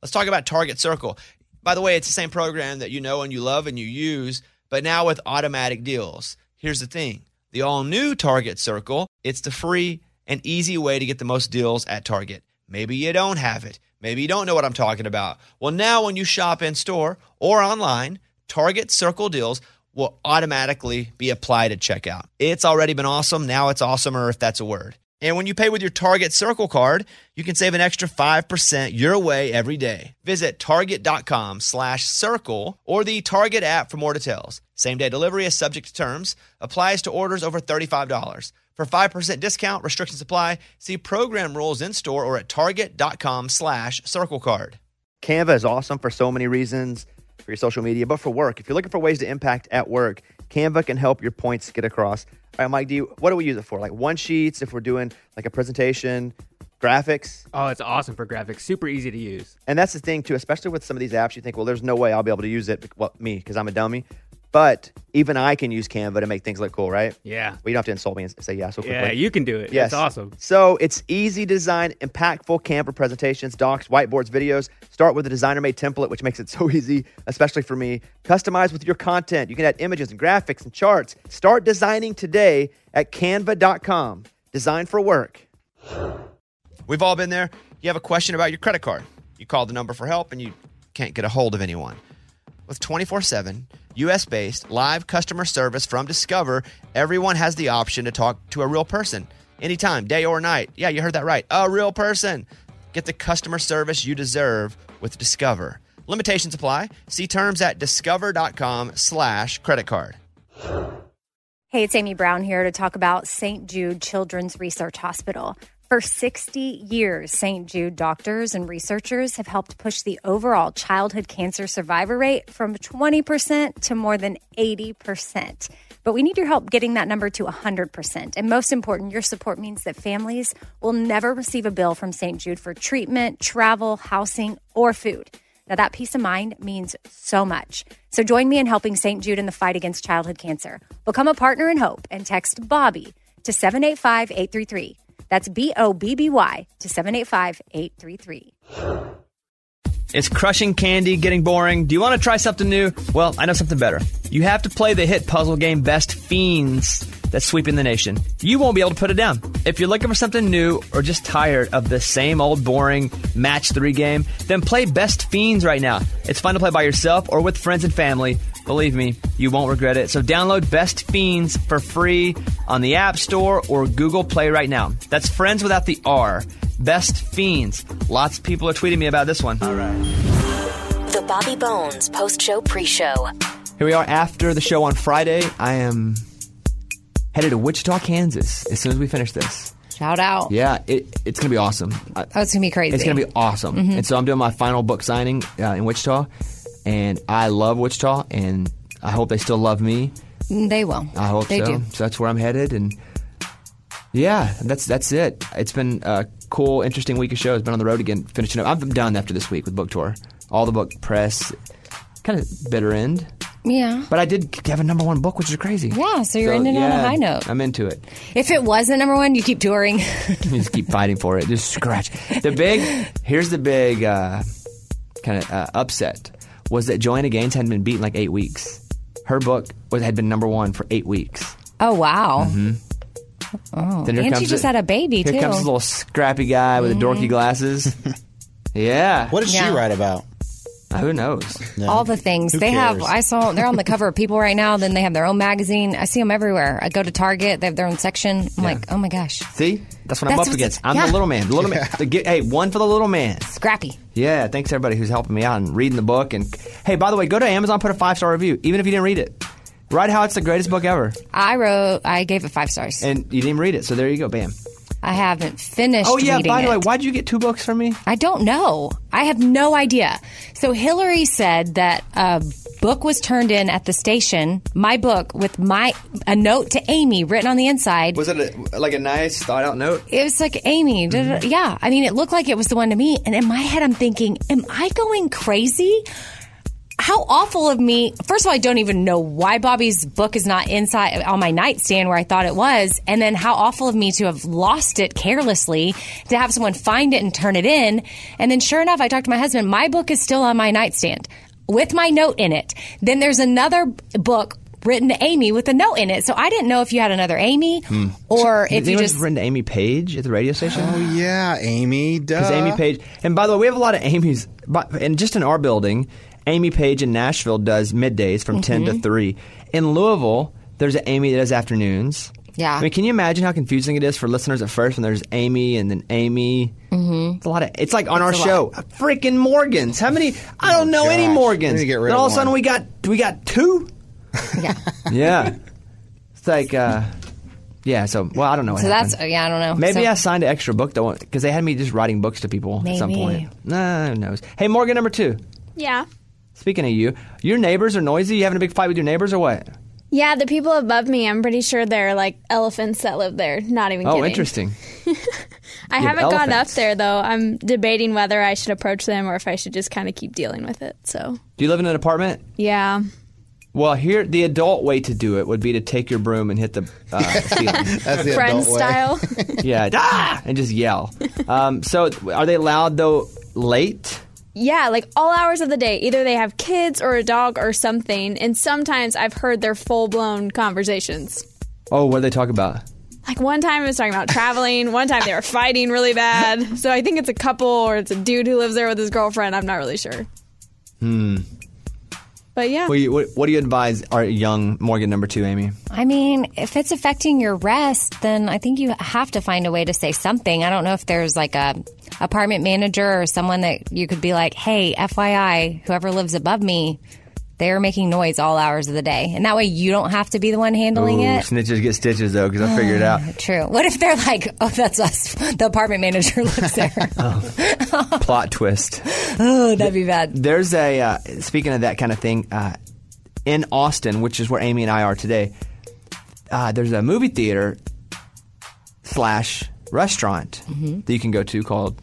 Let's talk about Target Circle. By the way, it's the same program that you know and you love and you use, but now with automatic deals. Here's the thing. The all-new Target Circle, it's the free and easy way to get the most deals at Target. Maybe you don't have it. Maybe you don't know what I'm talking about. Well, now when you shop in-store or online, Target Circle deals will automatically be applied at checkout. It's already been awesome. Now it's awesomer, if that's a word. And when you pay with your Target Circle card, you can save an extra 5% your way every day. Visit target.com/circle or the Target app for more details. Same-day delivery is subject to terms. Applies to orders over $35. For 5% discount, restrictions apply. See program rules in-store or at target.com/circle card. Canva is awesome for so many reasons, for your social media, but for work. If you're looking for ways to impact at work, Canva can help your points get across. All right, Mike, what do we use it for? Like one-sheets, if we're doing like a presentation, graphics? Oh, it's awesome for graphics. Super easy to use. And that's the thing, too, especially with some of these apps, you think, well, there's no way I'll be able to use it. Well, me, because I'm a dummy. But even I can use Canva to make things look cool, right? Yeah. Well, you don't have to insult me and say yes so quickly. Yeah, you can do it. Yes. It's awesome. So it's easy to design impactful Canva presentations, docs, whiteboards, videos. Start with a designer-made template, which makes it so easy, especially for me. Customize with your content. You can add images and graphics and charts. Start designing today at canva.com. Design for work. We've all been there. You have a question about your credit card. You call the number for help and you can't get a hold of anyone. With 24/7 U.S.-based live customer service from Discover, everyone has the option to talk to a real person anytime, day or night. Yeah, you heard that right. A real person. Get the customer service you deserve with Discover. Limitations apply. See terms at discover.com/credit card. Hey, it's Amy Brown here to talk about St. Jude Children's Research Hospital. For 60 years, St. Jude doctors and researchers have helped push the overall childhood cancer survivor rate from 20% to more than 80%. But we need your help getting that number to 100%. And most important, your support means that families will never receive a bill from St. Jude for treatment, travel, housing, or food. Now, that peace of mind means so much. So join me in helping St. Jude in the fight against childhood cancer. Become a partner in hope and text BOBBY to 785-833. That's BOBBY to 785-833. It's crushing candy, getting boring. Do you want to try something new? Well, I know something better. You have to play the hit puzzle game Best Fiends that's sweeping the nation. You won't be able to put it down. If you're looking for something new or just tired of the same old boring Match 3 game, then play Best Fiends right now. It's fun to play by yourself or with friends and family. Believe me, you won't regret it. So download Best Fiends for free on the App Store or Google Play right now. That's friends without the R. Best Fiends. Lots of people are tweeting me about this one. All right. The Bobby Bones post-show pre-show. Here we are after the show on Friday. I am headed to Wichita, Kansas as soon as we finish this. Shout out. Yeah, it's going to be awesome. Oh, it's going to be crazy. It's going to be awesome. Mm-hmm. And so I'm doing my final book signing in Wichita. And I love Wichita, and I hope they still love me. They will. I hope they do. So that's where I'm headed. And yeah, that's it. It's been a cool, interesting week of shows. Been on the road again, finishing up. I'm done after this week with book tour. All the book press, kind of bitter end. Yeah. But I did have a number one book, which is crazy. Yeah, so you're ending on a high note. I'm into it. If it wasn't number one, you keep touring. You just keep fighting for it. Just scratch. Here's the big kind of upset, was that Joanna Gaines hadn't been beaten like 8 weeks. Her book had been number one for 8 weeks. Oh, wow. Mm-hmm. Oh, and she just had a baby, too. Here comes this little scrappy guy with the dorky glasses. Yeah. What does she write about? Who knows? No. All the things. They're on the cover of People right now. Then they have their own magazine. I see them everywhere. I go to Target. They have their own section. I'm like, oh my gosh. See? That's what I'm up against. I'm the little man. The little man. Hey, one for the little man. Scrappy. Yeah. Thanks everybody who's helping me out and reading the book. And hey, by the way, go to Amazon, put a 5-star review, even if you didn't read it. Write how it's the greatest book ever. I gave it 5 stars. And you didn't read it. So there you go. Bam. I haven't finished reading it. Oh, yeah, by the way, why'd you get 2 books from me? I don't know. I have no idea. So Hillary said that a book was turned in at the station, my book, with a note to Amy written on the inside. Was it like a nice, thought-out note? It was like, Amy, yeah. I mean, it looked like it was the one to me. And in my head, I'm thinking, am I going crazy? how awful of me. First of all, I don't even know why Bobby's book is not inside on my nightstand where I thought it was. And then how awful of me to have lost it carelessly, to have someone find it and turn it in. And then sure enough, I talked to my husband. My book is still on my nightstand with my note in it. Then there's another book written to Amy with a note in it. So I didn't know if you had another Amy or if you just written to Amy Page at the radio station. Oh yeah, Amy. Duh. Because Amy Page, and by the way, we have a lot of Amy's, and just in our building, Amy Page in Nashville does middays from 10 to 3. In Louisville, there's an Amy that does afternoons. Yeah. I mean, can you imagine how confusing it is for listeners at first when there's Amy and then Amy? Mm-hmm. It's a lot of. It's like on our show, freaking Morgans. How many? I don't know any Morgans. Get rid then of all of a sudden one. we got 2. Yeah. Yeah. It's like, yeah. So, well, I don't know. What So happened. that's, yeah, I don't know. Maybe So- I signed an extra book though, because they had me just writing books to people at some Maybe. point. Nah, who knows? Hey, Morgan number 2. Yeah. Speaking of you, your neighbors are noisy. You having a big fight with your neighbors or what? Yeah, the people above me, I'm pretty sure they're like elephants that live there. Not even kidding. Oh, interesting. I You have haven't gone up elephants. there, though. I'm debating whether I should approach them or if I should just kind of keep dealing with it. So, Do you live in an apartment? yeah. Well, here the adult way to do it would be to take your broom and hit the ceiling. That's the Friend adult way. style. Yeah, and just yell. So, are they loud though? Late? Yeah, like all hours of the day. Either they have kids or a dog or something. And sometimes I've heard their full-blown conversations. Oh, what do they talk about? Like one time I was talking about traveling. One time they were fighting really bad. So I think it's a couple or it's a dude who lives there with his girlfriend. I'm not really sure. But yeah. What do you advise our young Morgan number 2, Amy? I mean, if it's affecting your rest, then I think you have to find a way to say something. I don't know if there's like a apartment manager or someone that you could be like, hey, FYI, whoever lives above me, they're making noise all hours of the day. And that way you don't have to be the one handling Ooh, it. snitches get stitches though, because I figured it out. True. What if they're like, oh, that's us. The apartment manager lives there. Plot twist. Oh, that'd be bad. There's a, speaking of that kind of thing, in Austin, which is where Amy and I are today, there's a movie theater / restaurant that you can go to called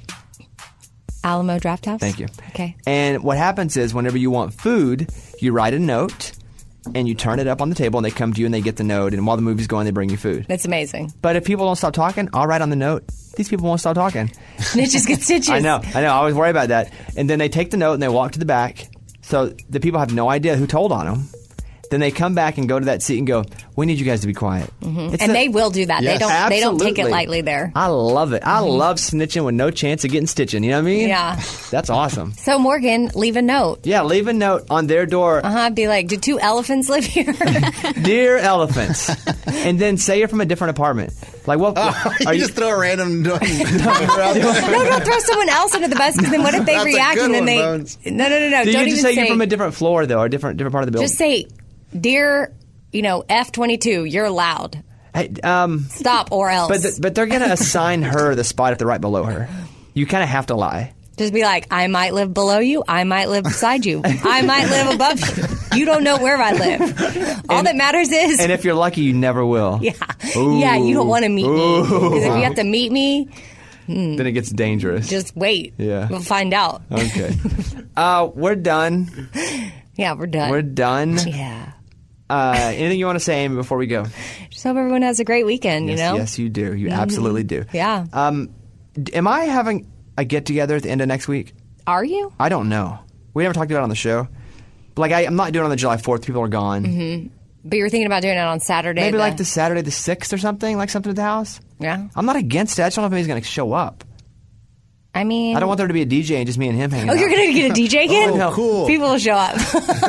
Alamo Draft House? Thank you. Okay. And what happens is whenever you want food, you write a note and you turn it up on the table and they come to you and they get the note, and while the movie's going, they bring you food. That's amazing. But if people don't stop talking, I'll write on the note, these people won't stop talking. Snitches get stitches. I know. I always worry about that. And then they take the note and they walk to the back. So the people have no idea who told on them. Then they come back and go to that seat and go, we need you guys to be quiet. It's And they will do that. Yes. They don't take it Absolutely. lightly there. I love it. I love snitching with no chance of getting stitching. You know what I mean? Yeah. That's awesome. So Morgan, leave a note. Yeah, leave a note on their door. Be like, do 2 elephants live here? Dear elephants. And then say you're from a different apartment. Like, well, You are just throw a random number out there. No, don't throw someone else under the bus because then what if they That's a react good and then one, they? Bones. No. do Don't you even just say you're from a different floor though, or different part of the building? Just say, dear, F22, you're loud. Hey, Stop or else. but they're gonna assign her the spot if they're right below her. You kind of have to lie. Just be like, I might live below you. I might live beside you. I might live above you. You don't know where I live. All that matters is, And if you're lucky, you never will. yeah, you don't want to meet me because if you have to meet me, Then it gets dangerous. just wait. Yeah. We'll find out. Okay. We're done. Yeah, we're done. We're done. Yeah. Anything you want to say, Amy, before we go? Just hope everyone has a great weekend. Yes, you do. You absolutely do. Yeah. Am I having a get together at the end of next week? Are you? I don't know. We never talked about it on the show. But I'm not doing it on the July 4th. People are gone. But you were thinking about doing it on Saturday. Maybe like the Saturday the 6th or something, like something at the house. Yeah. I'm not against it. I just don't know if anybody's going to show up. I mean, I don't want there to be a DJ and just me and him hanging out. you're going to get a DJ again? Oh, cool. People will show up.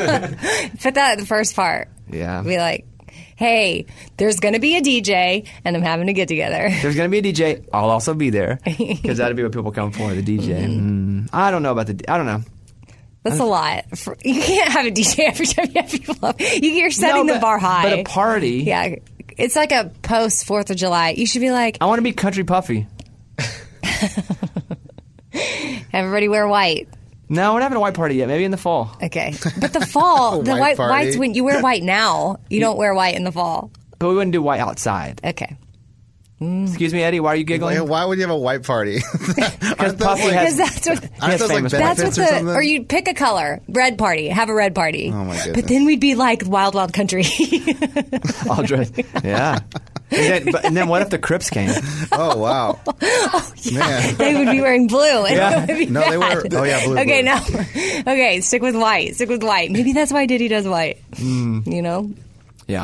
Put that at the first part. Yeah. Be like, hey, there's going to be a DJ and I'm having to get together. There's going to be a DJ. I'll also be there. Because that'll be what people come for, the DJ. I don't know about I don't know. That's a lot. You can't have a DJ every time you have people up. You're setting the bar high. But a party. Yeah. It's like a post 4th of July. You should be like, I want to be country puffy. everybody wear white. No, we're not having a white party yet. Maybe in the fall. Okay. But the fall, the White party. white's when you wear white now. You don't wear white in the fall. But we wouldn't do white outside. Okay. Excuse me, Eddie, why are you giggling? Why would you have a white party? Because Puffy has Because that's what. Aren't those like famous That's what benefits or something? or you'd pick a color, red party, have a red party. Oh, my goodness. But then we'd be like Wild Wild Country. all dressed. Yeah. And then what if the Crips came? Oh, wow. Man. They would be wearing blue. And Yeah. it would be No, they bad. were. Oh, yeah, blue. Okay, blue. no. Okay, stick with white. Stick with white. Maybe that's why Diddy does white. You know? Yeah.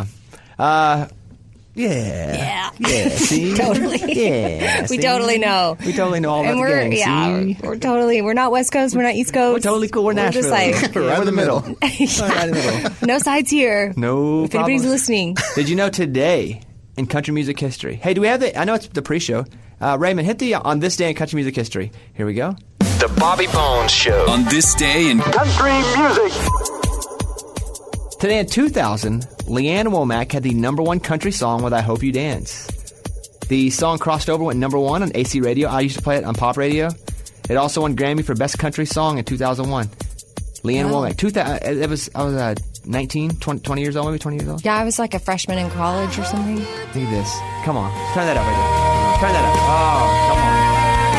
Yeah. Yeah. See? Totally. Yeah. We see? totally know. We totally know all about And the we're game. See? we're not West Coast, we're not East Coast. We're totally cool. We're Nashville. just like Right in the middle. Right in the middle. no sides here. No If anybody's problem. listening. Did you know today in country music history? Hey, do we have I know it's the pre-show. Raymond, hit the on this day in country music history. Here we go. The Bobby Bones Show. On this day in Country music. Today in 2000, Leanne Womack had the #1 country song with I Hope You Dance. The song crossed over, went #1 on AC radio. I used to play it on pop radio. It also won Grammy for Best Country Song in 2001. Leanne Womack. I was 19, 20 years old, maybe 20 years old. Yeah, I was like a freshman in college or something. Look at this. Come on. Turn that up right there. Turn that up. Oh, come on.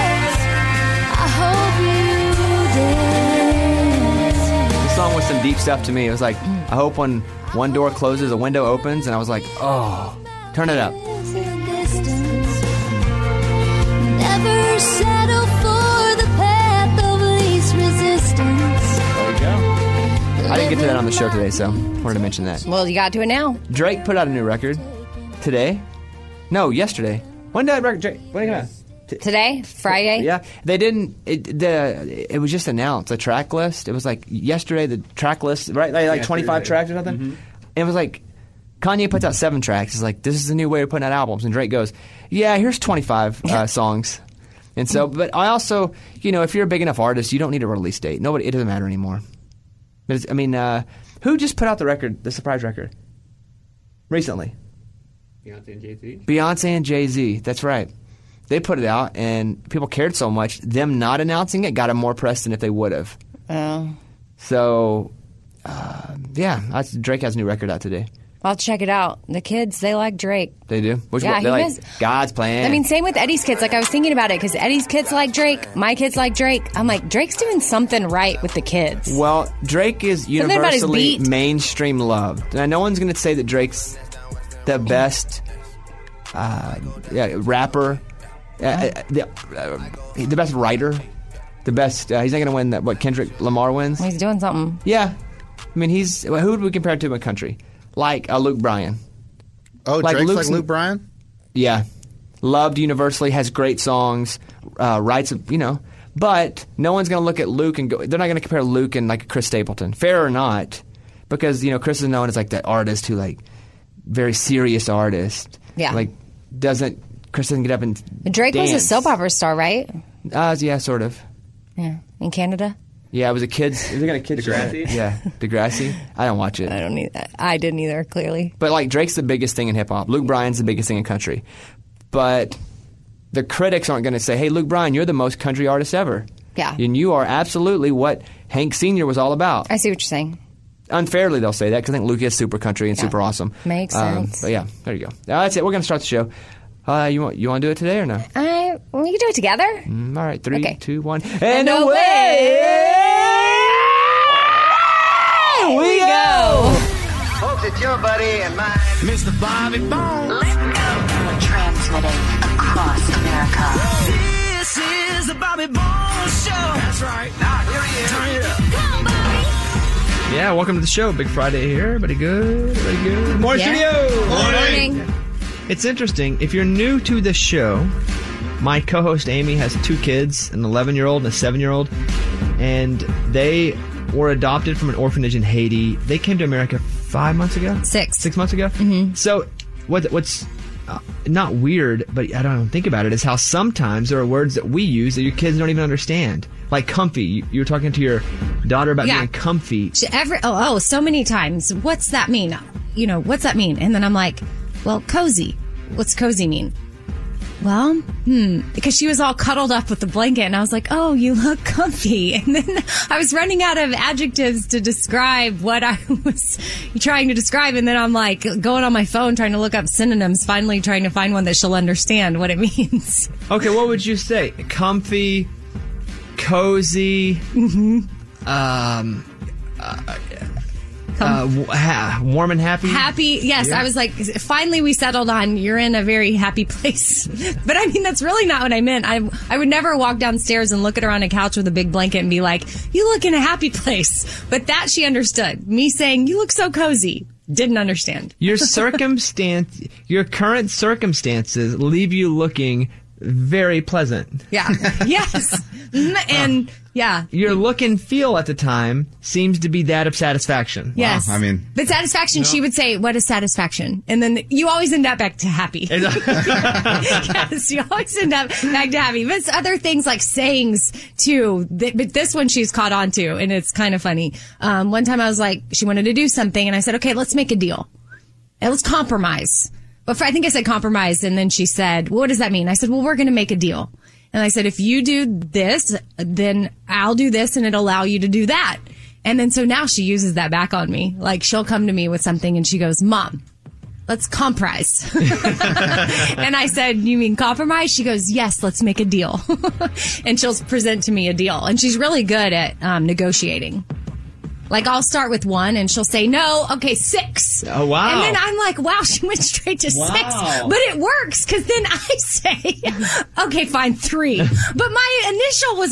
This song was some deep stuff to me. It was like, I hope when one door closes, a window opens, and I was like, oh, turn it up. Never settle for the path of least resistance. There you go. I didn't get to that on the show today, so wanted to mention that. Well, you got to it now. Drake put out a new record today. No, yesterday. When did Drake? When did it come out? Today, Friday. Yeah, they didn't. It was just announced, the track list. It was like yesterday, the track list, right? Like 25 tracks or something. Mm-hmm. And it was like Kanye puts out 7 tracks. It's like, this is the new way of putting out albums. And Drake goes, yeah, here's 25 songs. And so, but I also, if you're a big enough artist, you don't need a release date. It doesn't matter anymore. But who just put out the record, the surprise record, recently? Beyonce and Jay-Z. Beyonce and Jay-Z. That's right. They put it out, and people cared so much. Them not announcing it got them more press than if they would have. Oh. So, Drake has a new record out today. I'll check it out. The kids, they like Drake. They do? Which Yeah, one? he They're like, was- God's plan. I mean, same with Eddie's kids. Like, I was thinking about it because Eddie's kids like Drake. My kids like Drake. I'm like, Drake's doing something right with the kids. Well, Drake is Something about his universally beat. mainstream loved. Now, no one's going to say that Drake's the best rapper, the best writer, the best. He's not going to win that. What Kendrick Lamar wins? He's doing something. Yeah, I mean, who would we compare it to in country? Like Luke Bryan. Oh, Like Drake's Luke's- like Luke Bryan? Yeah, loved universally, has great songs, writes, but no one's going to look at Luke and go. They're not going to compare Luke and like Chris Stapleton, fair or not, because Chris is known as like that artist who like very serious artist. Yeah. like Chris doesn't get up and Drake was a dance. soap opera star, right? Yeah, sort of. Yeah. In Canada? Yeah, it was a kids. It was like a kids show. Degrassi? Yeah, Degrassi. I don't watch it. I didn't either, clearly. But like Drake's the biggest thing in hip hop. Luke Bryan's the biggest thing in country. But the critics aren't going to say, "Hey, Luke Bryan, you're the most country artist ever." Yeah. And you are absolutely what Hank Sr. was all about. I see what you're saying. Unfairly, they'll say that because I think Luke is super country and Yeah. super awesome. Makes sense. But yeah, there you go. That's it. We're going to start the show. You want to do it today or no? We can do it together. All right, 3, Okay. 2, 1, And and away we go. Folks, it's your buddy and mine. Mr. Bobby Bones. Transmitting across America. This is the Bobby Bones Show. That's right. Now, here he is. Turn it up. Yeah, welcome to the show. Big Friday here. Everybody good? Everybody good? Morning, Yeah. studio. Morning. It's interesting. If you're new to the show, my co-host Amy has 2 kids, an 11-year-old and a 7-year-old, and they were adopted from an orphanage in Haiti. They came to America 5 months ago? 6 months ago? Mm-hmm. So what's not weird, but I don't think about it, is how sometimes there are words that we use that your kids don't even understand. Like comfy. You were talking to your daughter about Yeah. being comfy. So many times. What's that mean? What's that mean? And then I'm like, well, cozy. What's cozy mean? well, because she was all cuddled up with the blanket, and I was like, oh, you look comfy. And then I was running out of adjectives to describe what I was trying to describe, and then I'm like going on my phone trying to look up synonyms, finally trying to find one that she'll understand what it means. Okay, what would you say? Comfy, cozy, warm and happy? Happy, yes. Yeah. I was like, finally we settled on you're in a very happy place. But I mean, that's really not what I meant. I would never walk downstairs and look at her on a couch with a big blanket and be like, you look in a happy place. But that she understood. Me saying, you look so cozy. Didn't understand. Your current circumstances leave you looking very pleasant. Yeah. Yes. And yeah. Your look and feel at the time seems to be that of satisfaction. Yes. Wow. I mean, but satisfaction, she would say, what is satisfaction? And then you always end up back to happy. Yes, you always end up back to happy. But it's other things like sayings too. But this one she's caught on to, and it's kind of funny. One time I was like, she wanted to do something, and I said, okay, let's make a deal. And let's compromise. But I think I said compromise, and then she said, well, what does that mean? I said, well, we're going to make a deal. And I said, if you do this, then I'll do this, and it'll allow you to do that. And then so now she uses that back on me. Like, she'll come to me with something, and she goes, Mom, let's comprise. And I said, you mean compromise? She goes, yes, let's make a deal. And she'll present to me a deal. And she's really good at negotiating. Like, I'll start with 1, and she'll say, no, okay, 6. Oh, wow. And then I'm like, wow, she went straight to 6. But it works, because then I say, okay, fine, 3. But my initial was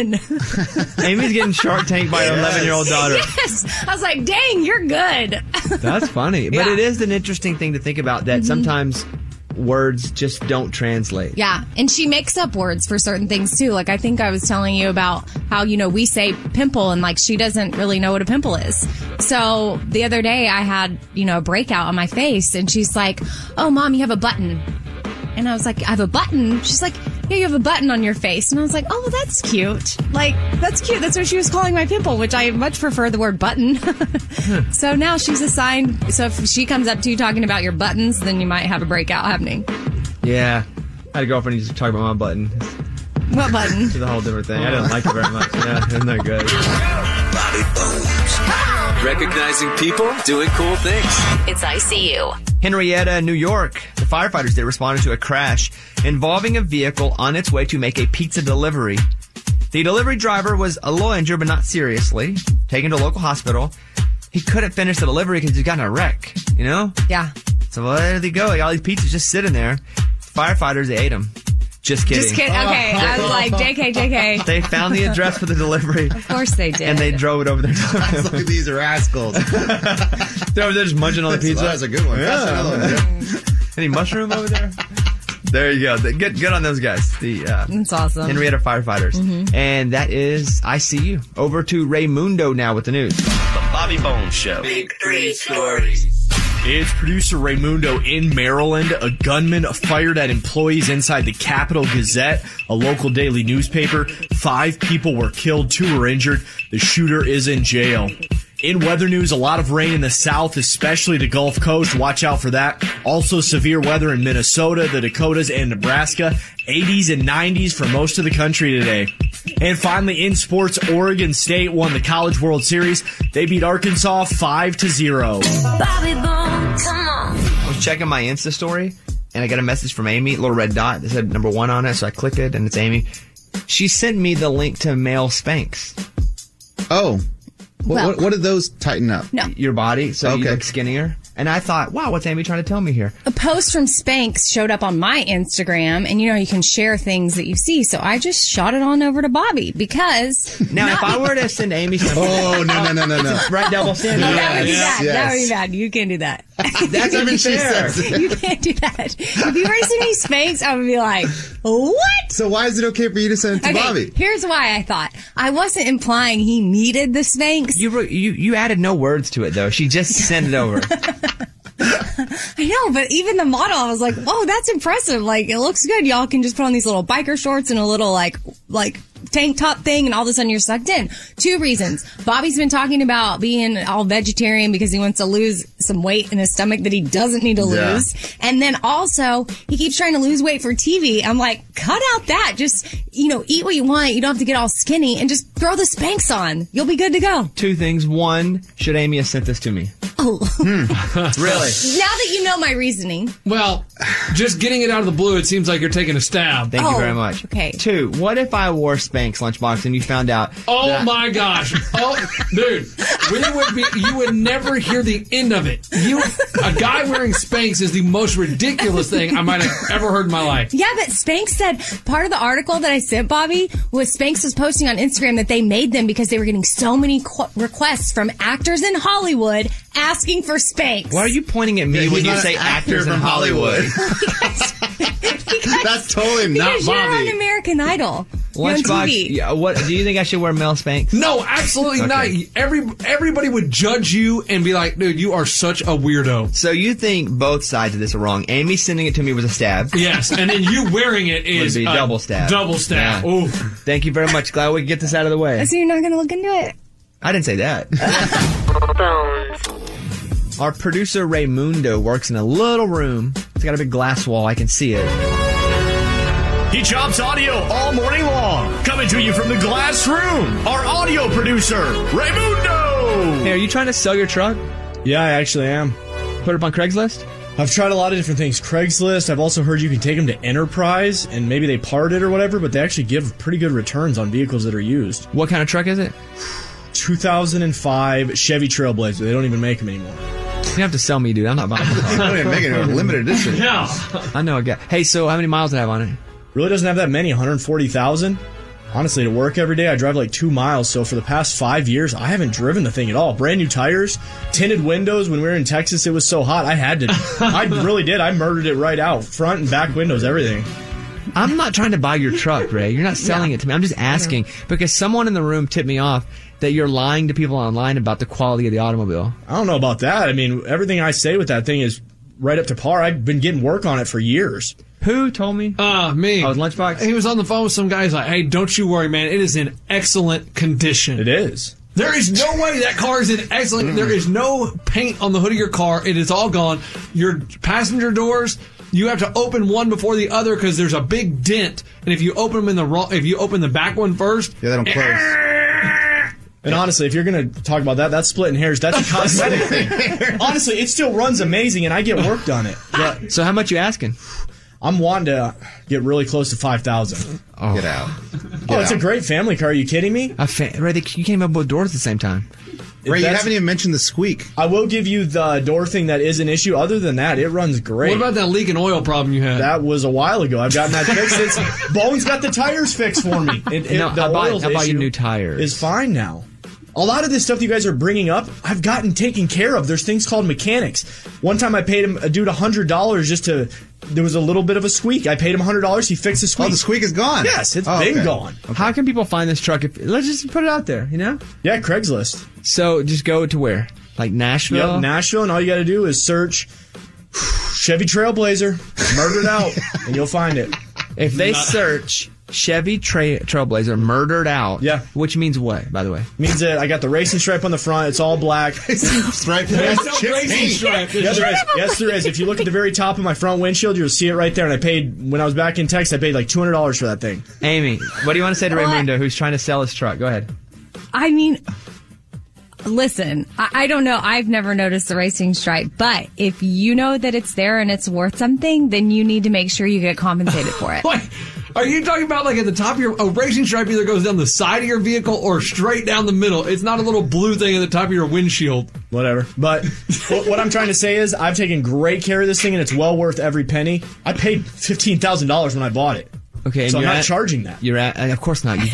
1. Amy's getting Shark Tanked by her 11-year-old daughter. Yes. I was like, dang, you're good. That's funny. But it is an interesting thing to think about that sometimes words just don't translate. Yeah, and she makes up words for certain things too. Like, I think I was telling you about how, we say pimple, and like she doesn't really know what a pimple is. So the other day I had, a breakout on my face, and she's like, oh, Mom, you have a button. And I was like, I have a button? She's like, yeah, you have a button on your face. And I was like, oh, well, that's cute. Like, that's cute. That's what she was calling my pimple, which I much prefer the word button. So now she's assigned. So if she comes up to you talking about your buttons, then you might have a breakout happening. Yeah. I had a girlfriend who used to talk about my button. What button? It's a whole different thing. I didn't like it very much. Yeah, isn't that good? Bobby Bones. Recognizing people doing cool things. It's ICU. Henrietta, New York. The firefighters there responded to a crash involving a vehicle on its way to make a pizza delivery. The delivery driver was a little injured, but not seriously. Taken to a local hospital. He couldn't finish the delivery because he got in a wreck, Yeah. So where did he go? Like, all these pizzas just sitting there. Firefighters, they ate them. Just kidding. Just kidding. Okay, I was like, JK. They found the address for the delivery. Of course they did. And they drove it over there. Look at these rascals. They're over there just munching on the pizza. That's a good one. Yeah. Any mushroom over there? There you go. Good on those guys. That's awesome. Henrietta firefighters. Mm-hmm. And that is ICU. Over to Raymundo now with the news. The Bobby Bones Show. Big 3 stories. It's producer Raymundo in Maryland. A gunman fired at employees inside the Capital Gazette, a local daily newspaper. 5 people were killed, 2 were injured. The shooter is in jail. In weather news, a lot of rain in the south, especially the Gulf Coast. Watch out for that. Also severe weather in Minnesota, the Dakotas, and Nebraska. 80s and 90s for most of the country today. And finally, in sports, Oregon State won the College World Series. They beat Arkansas 5-0. Bobby Bones, come on. I was checking my Insta story, and I got a message from Amy, a little red dot that said number 1 on it, so I clicked it, and it's Amy. She sent me the link to male Spanx. Oh. What did those tighten up? No. Your body, so you look skinnier. And I thought, wow, what's Amy trying to tell me here? A post from Spanx showed up on my Instagram, and you can share things that you see. So I just shot it on over to Bobby because now if I were to send Amy something, no, right double standard. That would be bad. Yes. That would be bad. You can't do that. That's even fair. You can't do that. If you were to send me Spanx, I would be like, what? So why is it okay for you to send it to Bobby? Here's why I thought. I wasn't implying he needed the Spanx. You added no words to it though. She just sent it over. I know, but even the model, I was like, whoa, that's impressive. Like, it looks good. Y'all can just put on these little biker shorts and a little like tank top thing, and all of a sudden you're sucked in. 2 reasons. Bobby's been talking about being all vegetarian because he wants to lose some weight in his stomach that he doesn't need to lose. And then also, he keeps trying to lose weight for TV. I'm like, cut out that. Just, eat what you want. You don't have to get all skinny, and just throw the Spanx on. You'll be good to go. 2 things. 1, should Amy have sent this to me? Oh. Really? Now that you know my reasoning. Well, just getting it out of the blue, it seems like you're taking a stab. Thank you very much. Okay. 2, what if I wore Spanx lunchbox and you found out? Oh my gosh! Oh, dude, you would never hear the end of it. A guy wearing Spanx is the most ridiculous thing I might have ever heard in my life. Yeah, but Spanx said part of the article that I sent Bobby was Spanx was posting on Instagram that they made them because they were getting so many requests from actors in Hollywood asking for Spanx. Why are you pointing at me when you say actors in Hollywood? That's totally not because you're Bobby. on American Idol. Lunchbox. Yeah, what do you think I should wear male Spanx? No, absolutely not. Everybody would judge you and be like, dude, you are such a weirdo. So you think both sides of this are wrong? Amy sending it to me was a stab. Yes, and then you wearing it is would be double stab. Double stab. Yeah. Ooh. Thank you very much. Glad we could get this out of the way. So you're not going to look into it? I didn't say that. Our producer Raymundo works in a little room. It's got a big glass wall. I can see it. He chops audio all morning long. Coming to you from the glass room, our audio producer, Raymundo. Hey, are you trying to sell your truck? Yeah, I actually am. Put it up on Craigslist? I've tried a lot of different things. Craigslist, I've also heard you can take them to Enterprise, and maybe they part it or whatever, but they actually give pretty good returns on vehicles that are used. What kind of truck is it? 2005 Chevy Trailblazer. They don't even make them anymore. You have to sell me, dude. I'm not buying it. They don't even make it a limited edition. Yeah. I know a guy. Hey, so how many miles do I have on it? Really doesn't have that many, 140,000. Honestly, to work every day, I drive like 2 miles, so for the past 5 years, I haven't driven the thing at all. Brand new tires, tinted windows. When we were in Texas, it was so hot, I had to. I really did. I murdered it right out. Front and back windows, everything. I'm not trying to buy your truck, Ray. You're not selling it to me. I'm just asking because someone in the room tipped me off that you're lying to people online about the quality of the automobile. I don't know about that. I mean, everything I say with that thing is right up to par. I've been getting work on it for years. Who told me? Me. Oh, Lunchbox? He was on the phone with some guy. He's like, hey, don't you worry, man. It is in excellent condition. It is. There is no way that car is in excellent. There is no paint on the hood of your car. It is all gone. Your passenger doors, you have to open one before the other because there's a big dent. And if you open them if you open the back one first, yeah, they don't close. And honestly, if you're going to talk about that, that's splitting hairs. That's a cosmetic thing. Honestly, it still runs amazing, and I get work done it. But so how much you asking? I'm wanting to get really close to 5,000. Oh. Get out. It's a great family car. Are you kidding me? Ray, you came up with doors at the same time. Ray, you haven't even mentioned the squeak. I will give you the door thing that is an issue. Other than that, it runs great. What about that leak and oil problem you had? That was a while ago. I've gotten that fixed. Bones got the tires fixed for me. I bought you new tires. Is fine now. A lot of this stuff you guys are bringing up, I've gotten taken care of. There's things called mechanics. One time I paid a dude $100 just to... There was a little bit of a squeak. I paid him $100. He fixed the squeak. Oh, the squeak is gone? Yes, it's been gone. Okay. How can people find this truck? Let's just put it out there, you know? Yeah, Craigslist. So just go to where? Like Nashville? Yep, Nashville, and all you got to do is search Chevy Trailblazer, murdered out, and you'll find it. If they search Chevy Trailblazer murdered out, which means what, by the way? Means that I got the racing stripe on the front. It's all black. Stripe. Racing stripe. Yeah, there is. Yes, there is. If you look at the very top of my front windshield, you'll see it right there. And I paid, when I was back in Texas, I paid like $200 for that thing. Amy, what do you want to say to Raymundo, who's trying to sell his truck? Go ahead. I mean... Listen, I don't know. I've never noticed the racing stripe, but if you know that it's there and it's worth something, then you need to make sure you get compensated for it. Wait, are you talking about like at the top of a racing stripe either goes down the side of your vehicle or straight down the middle? It's not a little blue thing at the top of your windshield. Whatever. But what I'm trying to say is I've taken great care of this thing and it's well worth every penny. I paid $15,000 when I bought it. Okay, so I'm not charging that. You're at, of course not.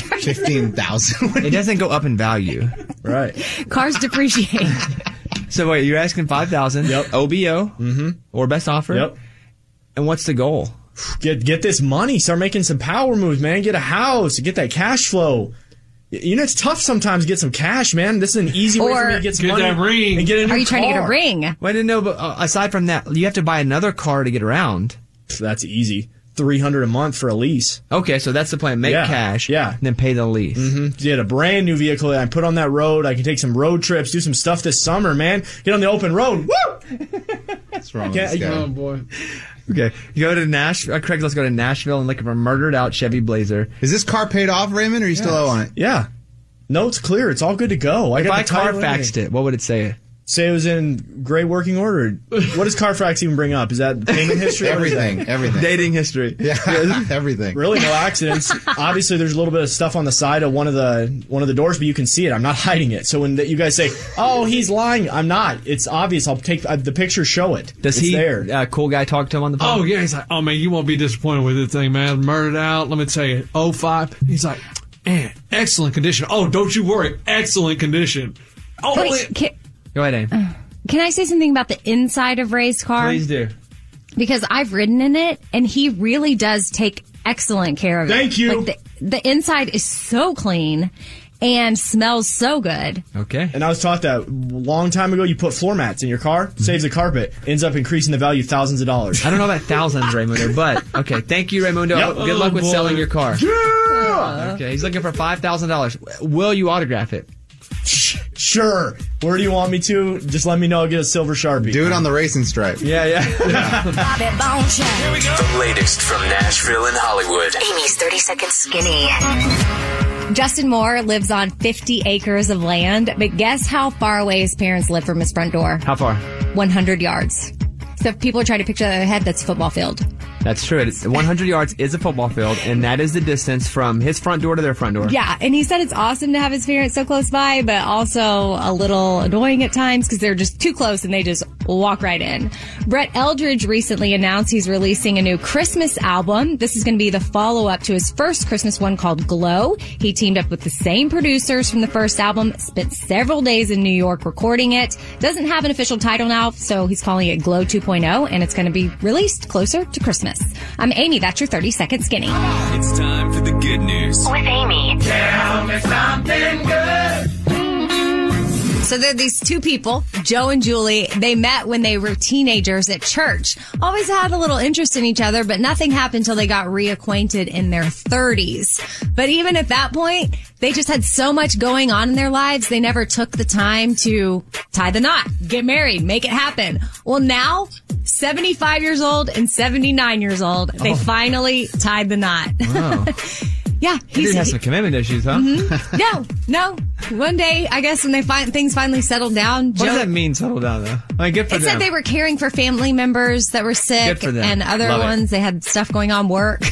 15,000. It doesn't go up in value. Right. Cars depreciate. So wait, you're asking $5,000. Yep. OBO. Or best offer. Yep. And what's the goal? Get this money. Start making some power moves, man. Get a house. Get that cash flow. You know, it's tough sometimes to get some cash, man. This is an easy way for me to get some money. That ring. And get a new Are you trying to get a ring? Well, I didn't know, but aside from that, you have to buy another car to get around. That's easy. $300 a month for a lease. Okay, so that's the plan. Make cash. Yeah. And then pay the lease. Mm-hmm. Get a brand new vehicle that I put on that road. I can take some road trips, do some stuff this summer, man. Get on the open road. Woo! What's wrong with this guy? Oh, boy. Okay, you go to Nashville. Craig, let's go to Nashville and look for a murdered out Chevy Blazer. Is this car paid off, Raymond, or are you still owe on it? Yeah. No, it's clear. It's all good to go. If I title Carfaxed it, what would it say? Say it was in great working order. What does Carfax even bring up? Is that payment history? Everything. Dating history. Yeah, everything. Really, no accidents. Obviously, there's a little bit of stuff on the side of one of the doors, but you can see it. I'm not hiding it. So when you guys say, "Oh, he's lying," I'm not. It's obvious. I'll take the pictures. Show it. Does it's he? There. Cool guy talk to him on the phone. Oh yeah, he's like, "Oh man, you won't be disappointed with this thing, man. Murdered out. Let me tell you, 05." He's like, "Man, excellent condition. Oh, don't you worry, excellent condition." Oh, go ahead, Amy. Can I say something about the inside of Ray's car? Please do. Because I've ridden in it, and he really does take excellent care of it. Thank you. Like the inside is so clean and smells so good. Okay. And I was taught that a long time ago. You put floor mats in your car, saves the carpet, ends up increasing the value thousands of dollars. I don't know about thousands, Raymundo, but okay. Thank you, Raymundo. Yep. Good luck with selling your car. Yeah! Okay, he's looking for $5,000. Will you autograph it? Sure. Where do you want me to? Just let me know. I'll get a silver Sharpie. Do it on the racing stripe. Yeah. Bobby Bone Show. Here we go. The latest from Nashville and Hollywood. Amy's 30-second skinny. Justin Moore lives on 50 acres of land, but guess how far away his parents live from his front door? How far? 100 yards. So if people are trying to picture that in their head, that's a football field. That's true. 100 yards is a football field, and that is the distance from his front door to their front door. Yeah, and he said it's awesome to have his parents so close by, but also a little annoying at times because they're just too close and they just walk right in. Brett Eldridge recently announced he's releasing a new Christmas album. This is going to be the follow-up to his first Christmas one called Glow. He teamed up with the same producers from the first album, spent several days in New York recording it. Doesn't have an official title now, so he's calling it Glow 2.0, and it's going to be released closer to Christmas. I'm Amy. That's your 30-second skinny. It's time for the good news. With Amy. Tell me something good. So there are these two people, Joe and Julie. They met when they were teenagers at church. Always had a little interest in each other, but nothing happened until they got reacquainted in their 30s. But even at that point, they just had so much going on in their lives, they never took the time to tie the knot, get married, make it happen. Well, now, 75 years old and 79 years old, they finally tied the knot. Wow. Yeah, He has some commitment issues, huh? Mm-hmm. No. One day, I guess, when things finally settled down. What does that mean, settle down, though? I mean, good for it them. said they were caring for family members that were sick, Good for them. and other Love ones, they had stuff going on work.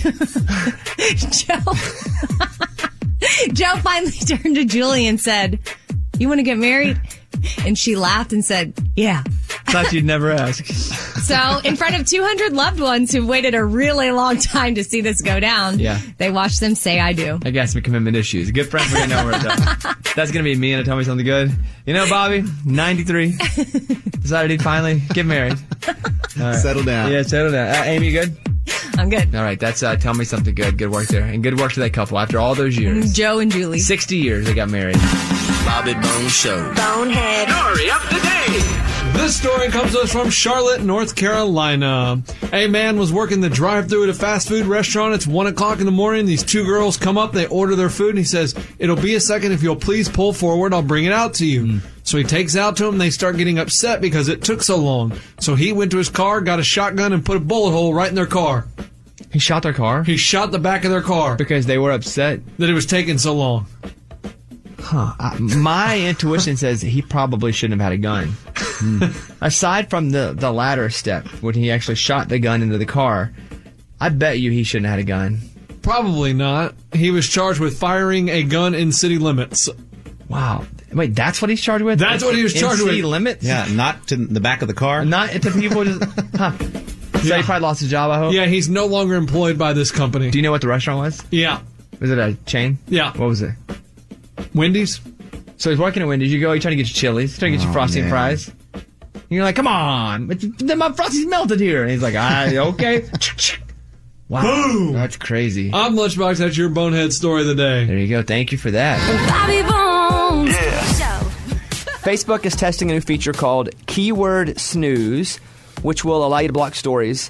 Joe finally turned to Julie and said, "You want to get married?" And she laughed and said, "Yeah." Thought you'd never ask. So, in front of 200 loved ones who waited a really long time to see this go down, they watched them say, "I do." I got some commitment issues. Good friend, we're going to know where it's at. That's going to be me and tell me something good. You know, Bobby, 93, decided he'd finally get married. Right. Settle down. Yeah, settle down. Amy, you good? I'm good. All right, that's tell me something good. Good work there. And good work to that couple after all those years. Joe and Julie. 60 years they got married. Bobby Bone Show. Bonehead. Story up to date. This story comes to us from Charlotte, North Carolina. A man was working the drive-thru at a fast food restaurant. It's 1 o'clock in the morning. These two girls come up. They order their food, and he says, "It'll be a second. If you'll please pull forward, I'll bring it out to you." So he takes it out to them. They start getting upset because it took so long. So he went to his car, got a shotgun, and put a bullet hole right in their car. He shot their car? He shot the back of their car. Because they were upset? That it was taking so long. Huh. My intuition says he probably shouldn't have had a gun. Aside from the latter step, when he actually shot the gun into the car, I bet you he shouldn't have had a gun. Probably not. He was charged with firing a gun in city limits. Wow. Wait, that's what he's charged with? That's what he was charged with. City limits? Yeah, not to the back of the car. Not to people just... Huh. So he probably lost his job, I hope? Yeah, he's no longer employed by this company. Do you know what the restaurant was? Yeah. Was it a chain? Yeah. What was it? Wendy's. So he's working at Wendy's. You go, you're trying to get your Chili's, trying to get your Frosty and fries. And you're like, come on, my Frosty's melted here. And he's like, okay. Wow. Boom. That's crazy. I'm Lunchbox. That's your bonehead story of the day. There you go. Thank you for that. Bobby Bones Show. Facebook is testing a new feature called Keyword Snooze, which will allow you to block stories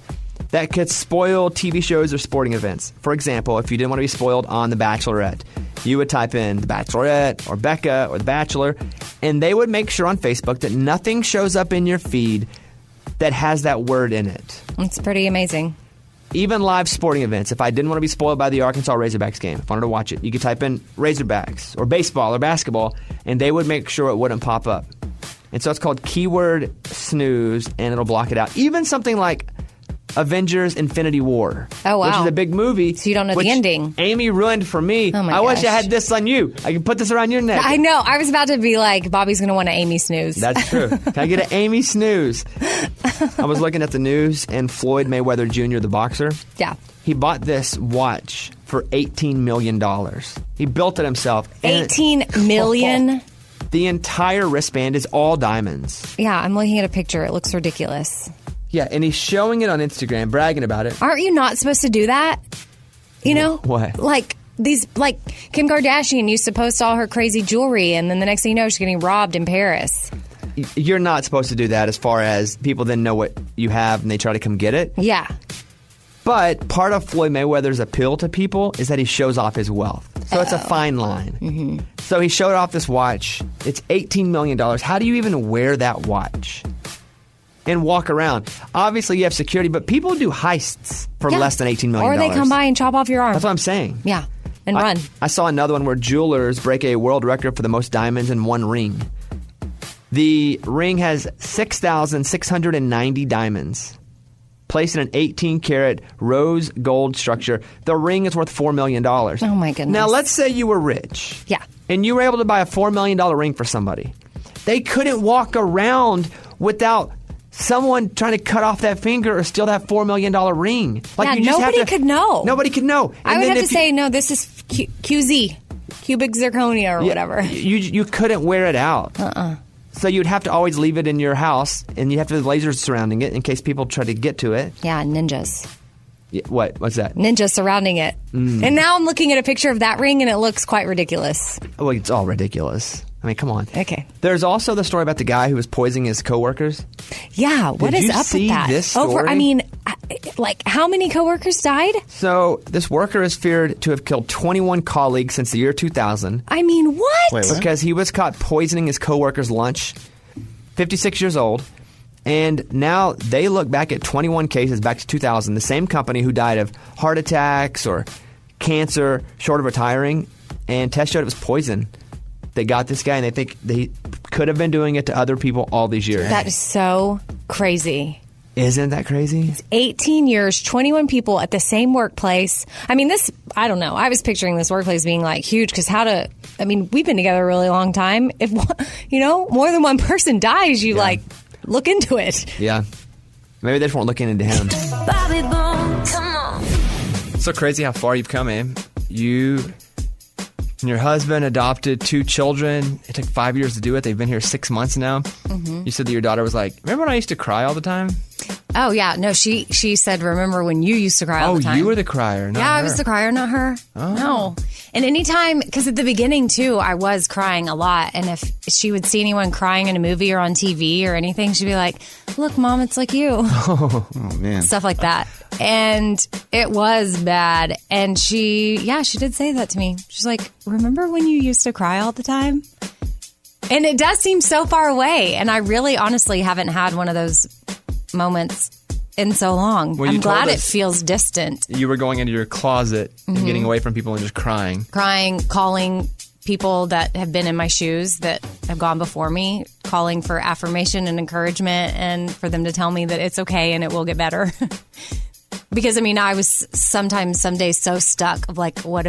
that could spoil TV shows or sporting events. For example, if you didn't want to be spoiled on The Bachelorette, you would type in The Bachelorette or Becca or The Bachelor, and they would make sure on Facebook that nothing shows up in your feed that has that word in it. It's pretty amazing. Even live sporting events. If I didn't want to be spoiled by the Arkansas Razorbacks game, if I wanted to watch it, you could type in Razorbacks or baseball or basketball, and they would make sure it wouldn't pop up. And so it's called keyword snooze, and it'll block it out. Even something like Avengers Infinity War. Oh, wow. Which is a big movie. So you don't know the ending. Amy ruined for me. Oh, my I wish gosh. I had this on you. I can put this around your neck. I know. I was about to be like, Bobby's going to want an Amy snooze. That's true. Can I get an Amy snooze? I was looking at the news, and Floyd Mayweather Jr., the boxer, Yeah. he bought this watch for $18 million. He built it himself. And 18 million? The entire wristband is all diamonds. Yeah, I'm looking at a picture. It looks ridiculous. Yeah, and he's showing it on Instagram, bragging about it. Aren't you not supposed to do that? You know? What? Like Kim Kardashian used to post all her crazy jewelry, and then the next thing you know, she's getting robbed in Paris. You're not supposed to do that, as far as people then know what you have and they try to come get it. Yeah. But part of Floyd Mayweather's appeal to people is that he shows off his wealth. So it's a fine line. Mm-hmm. So he showed off this watch. It's $18 million. How do you even wear that watch and walk around? Obviously, you have security, but people do heists for less than $18 million. Or they come by and chop off your arm. That's what I'm saying. Yeah, and run. I saw another one where jewelers break a world record for the most diamonds in one ring. The ring has 6,690 diamonds placed in an 18-karat rose gold structure. The ring is worth $4 million. Oh, my goodness. Now, let's say you were rich. Yeah. And you were able to buy a $4 million ring for somebody. They couldn't walk around without someone trying to cut off that finger or steal that $4 million ring. Yeah, you just nobody could know. Nobody could know. I And would then have to if say, no, this is QZ, cubic zirconia or whatever. You couldn't wear it out. So you'd have to always leave it in your house, and you'd have to have lasers surrounding it in case people try to get to it. Yeah, ninjas. Yeah, what's that? Ninjas surrounding it. And now I'm looking at a picture of that ring, and it looks quite ridiculous. Well, it's all ridiculous. I mean, come on. Okay. There's also the story about the guy who was poisoning his coworkers. Yeah, what Did is you up see with that? this story? How many coworkers died? So this worker is feared to have killed 21 colleagues since the year 2000. I mean, what? Wait, what? Because he was caught poisoning his coworkers' lunch. 56 years old. And now they look back at 21 cases back to 2000. The same company who died of heart attacks or cancer short of retiring. And tests showed it was poison. They got this guy, and they think they could have been doing it to other people all these years. That is so crazy. Isn't that crazy? 18 years, 21 people at the same workplace. I mean, I don't know. I was picturing this workplace being like huge because we've been together a really long time. If, more than one person dies, you look into it. Yeah. Maybe they just weren't looking into him. Bobby Bones, come on. It's so crazy how far you've come, man. You and your husband adopted 2 children. It took 5 years to do it. They've been here 6 months now. Mm-hmm. You said that your daughter was like, remember when I used to cry all the time? Oh, yeah. No, she said, remember when you used to cry all the time? Oh, you were the crier, not her. I was the crier, not her. Oh. No. And anytime, because at the beginning, too, I was crying a lot. And if she would see anyone crying in a movie or on TV or anything, she'd be like, look, Mom, it's like you. Oh, man. Stuff like that. And it was bad. And she did say that to me. She's like, remember when you used to cry all the time? And it does seem so far away. And I really honestly haven't had one of those moments in so long. Well, I'm glad it feels distant. You were going into your closet and getting away from people and just crying. Crying, calling people that have been in my shoes that have gone before me, calling for affirmation and encouragement and for them to tell me that it's okay and it will get better. Because, I was sometimes, some days so stuck of like, will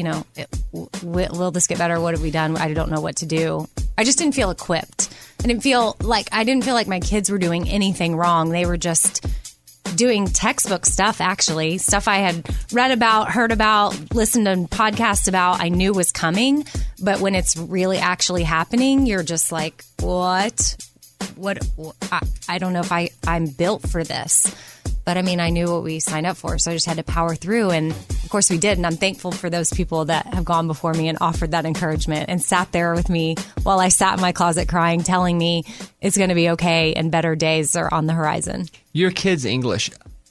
this get better? What have we done? I don't know what to do. I just didn't feel equipped. I didn't feel like my kids were doing anything wrong. They were just doing textbook stuff, actually. Stuff I had read about, heard about, listened to podcasts about, I knew was coming. But when it's really actually happening, you're just like, what? I don't know if I'm built for this. But I knew what we signed up for, so I just had to power through. And of course we did. And I'm thankful for those people that have gone before me and offered that encouragement and sat there with me while I sat in my closet crying, telling me it's going to be okay and better days are on the horizon. Your kids' English,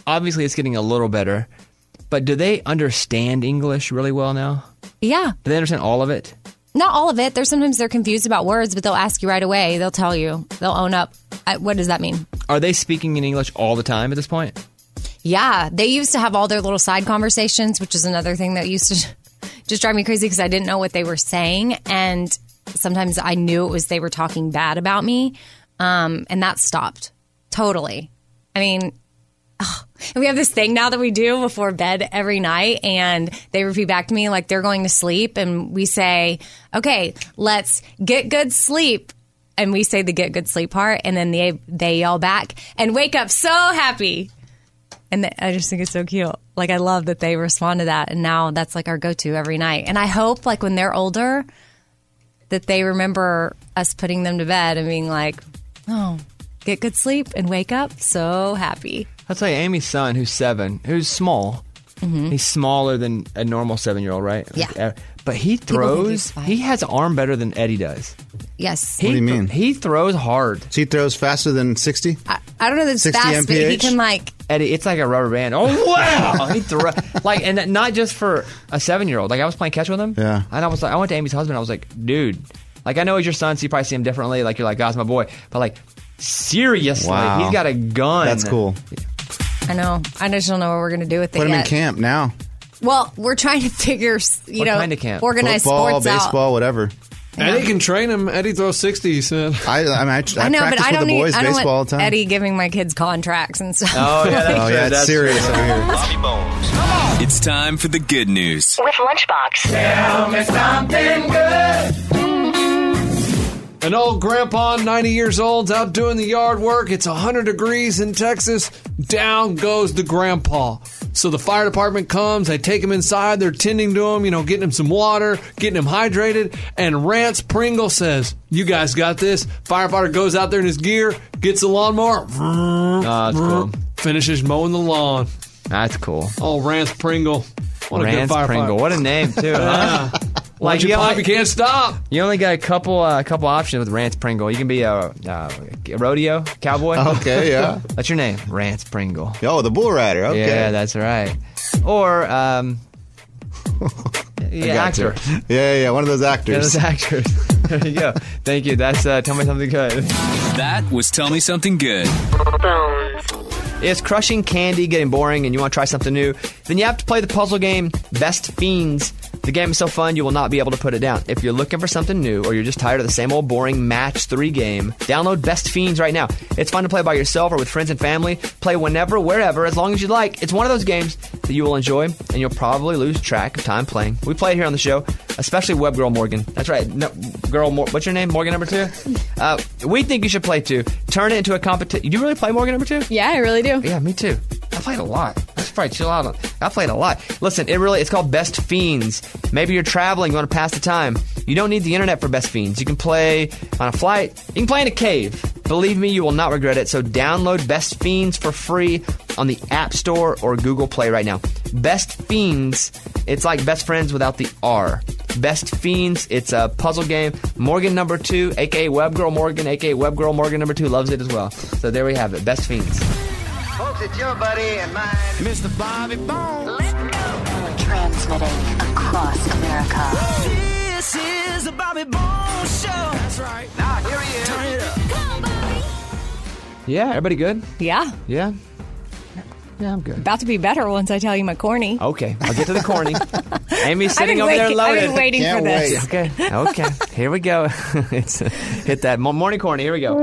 obviously it's getting a little better, but do they understand English really well now? Yeah. Do they understand all of it? Not all of it. Sometimes they're confused about words, but they'll ask you right away. They'll tell you. They'll own up. What does that mean? Are they speaking in English all the time at this point? Yeah. They used to have all their little side conversations, which is another thing that used to just drive me crazy because I didn't know what they were saying. And sometimes I knew it was they were talking bad about me. And that stopped. Totally. I mean, and we have this thing now that we do before bed every night, and they repeat back to me like they're going to sleep, and we say, okay, let's get good sleep. And we say the get good sleep part, and then they yell back and wake up so happy. And I just think it's so cute. Like, I love that they respond to that, and now that's like our go-to every night. And I hope, like, when they're older, that they remember us putting them to bed and being like, oh, get good sleep and wake up so happy. I'll tell you, Amy's son, who's 7, who's small. Mm-hmm. He's smaller than a normal 7-year-old, right? Yeah. But he throws, he has an arm better than Eddie does. Yes. What do you mean? He throws hard. So he throws faster than 60? I don't know that it's 60 fast, but he can, like... Eddie, it's like a rubber band. Oh, wow! He threw, like, and not just for a 7-year-old. Like, I was playing catch with him. Yeah. And I went to Amy's husband. I was like, dude, like, I know he's your son, so you probably see him differently. Like, you're like, God's my boy. But, like, seriously, wow. He's got a gun. That's cool. I know. I just don't know what we're going to do with it Put him yet. in camp now. Well, we're trying to figure, what kind of camp? organize Football, sports baseball, whatever. Yeah. Eddie can train him. Eddie throws 60, he said. I know, but I don't with the boys I don't baseball all want the time. Eddie giving my kids contracts and stuff. Oh, yeah, that's true. It's serious over here. Bobby Bones. It's time for the good news. With Lunchbox. Tell me something good. An old grandpa, 90 years old, out doing the yard work. It's 100 degrees in Texas. Down goes the grandpa. So the fire department comes. They take him inside. They're tending to him, getting him some water, getting him hydrated. And Rance Pringle says, you guys got this. Firefighter goes out there in his gear, gets the lawnmower. That's cool. Finishes mowing the lawn. That's cool. Oh, Rance Pringle. What a Rance good firefighter. Pringle. What a name, too, huh? Like you can't stop. You only got a couple options with Rance Pringle. You can be a rodeo cowboy. Okay, yeah. That's your name, Rance Pringle. Oh, the bull rider. Okay. Yeah, that's right. Or actor. Yeah, one of those actors. Yeah, those actors. There you go. Thank you. That's Tell Me Something Good. That was Tell Me Something Good. Is crushing candy getting boring and you want to try something new? Then you have to play the puzzle game Best Fiends. The game is so fun you will not be able to put it down. If you're looking for something new or you're just tired of the same old boring Match 3 game, download Best Fiends right now. It's fun to play by yourself or with friends and family. Play whenever, wherever, as long as you like. It's one of those games that you will enjoy and you'll probably lose track of time playing. We play it here on the show, especially Web Girl Morgan. That's right. No, what's your name? Morgan number 2? We think you should play too. Turn it into a competition. You really play Morgan number 2? Yeah, I really do. Yeah, me too. I played a lot. Let's probably chill out on. I played a lot. Listen, it's called Best Fiends. Maybe you're traveling, you want to pass the time. You don't need the internet for Best Fiends. You can play on a flight. You can play in a cave. Believe me, you will not regret it. So download Best Fiends for free on the App Store or Google Play right now. Best Fiends, it's like best friends without the R. Best Fiends, it's a puzzle game. Morgan number 2, a.k.a. Web Girl Morgan, a.k.a. Web Girl Morgan number 2 loves it as well. So there we have it. Best Fiends. Folks, it's your buddy and mine, Mr. Bobby Bones. Let's go. Transmitting across America. This is the Bobby Bones Show. That's right. Now, here he is. Turn it up. Come on, Bobby. Yeah, everybody good? Yeah. Yeah? Yeah, I'm good. About to be better once I tell you my corny. Okay, I'll get to the corny. Amy's sitting over there loaded. I've been waiting for this. Okay, here we go. Hit that morning corny. Here we go.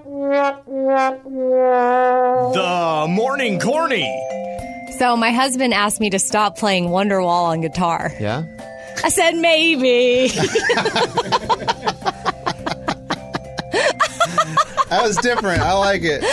The morning corny. So my husband asked me to stop playing Wonderwall on guitar. Yeah? I said maybe. That was different. I like it.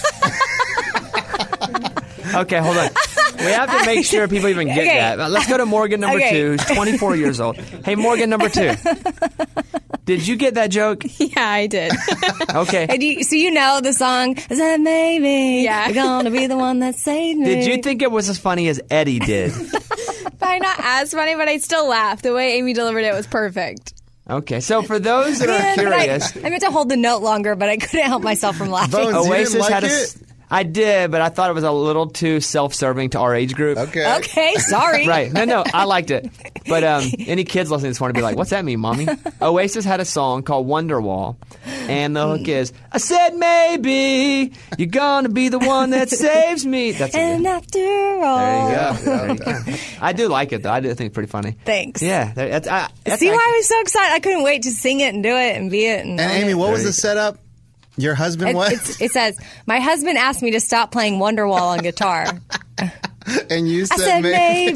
Okay, hold on. We have to make sure people even get that. Let's go to Morgan number 2, who's 24 years old. Hey, Morgan number 2. Did you get that joke? Yeah, I did. Okay. So you know the song, I said maybe. Yeah. You're going to be the one that saved me. Did you think it was as funny as Eddie did? Probably not as funny, but I still laughed. The way Amy delivered it was perfect. Okay, so for those that are curious... I meant to hold the note longer, but I couldn't help myself from laughing. Bones, you didn't like it? I did, but I thought it was a little too self-serving to our age group. Okay, sorry. Right. No, I liked it. But any kids listening this morning be like, what's that mean, Mommy? Oasis had a song called Wonderwall. And the hook is, I said maybe you're going to be the one that saves me. That's and after all. There you go. I do like it, though. I do think it's pretty funny. Thanks. Yeah. That's See why I was so excited? I couldn't wait to sing it and do it and be it. And Amy, what was the setup? Your husband was? It says, my husband asked me to stop playing Wonderwall on guitar. And you said, I said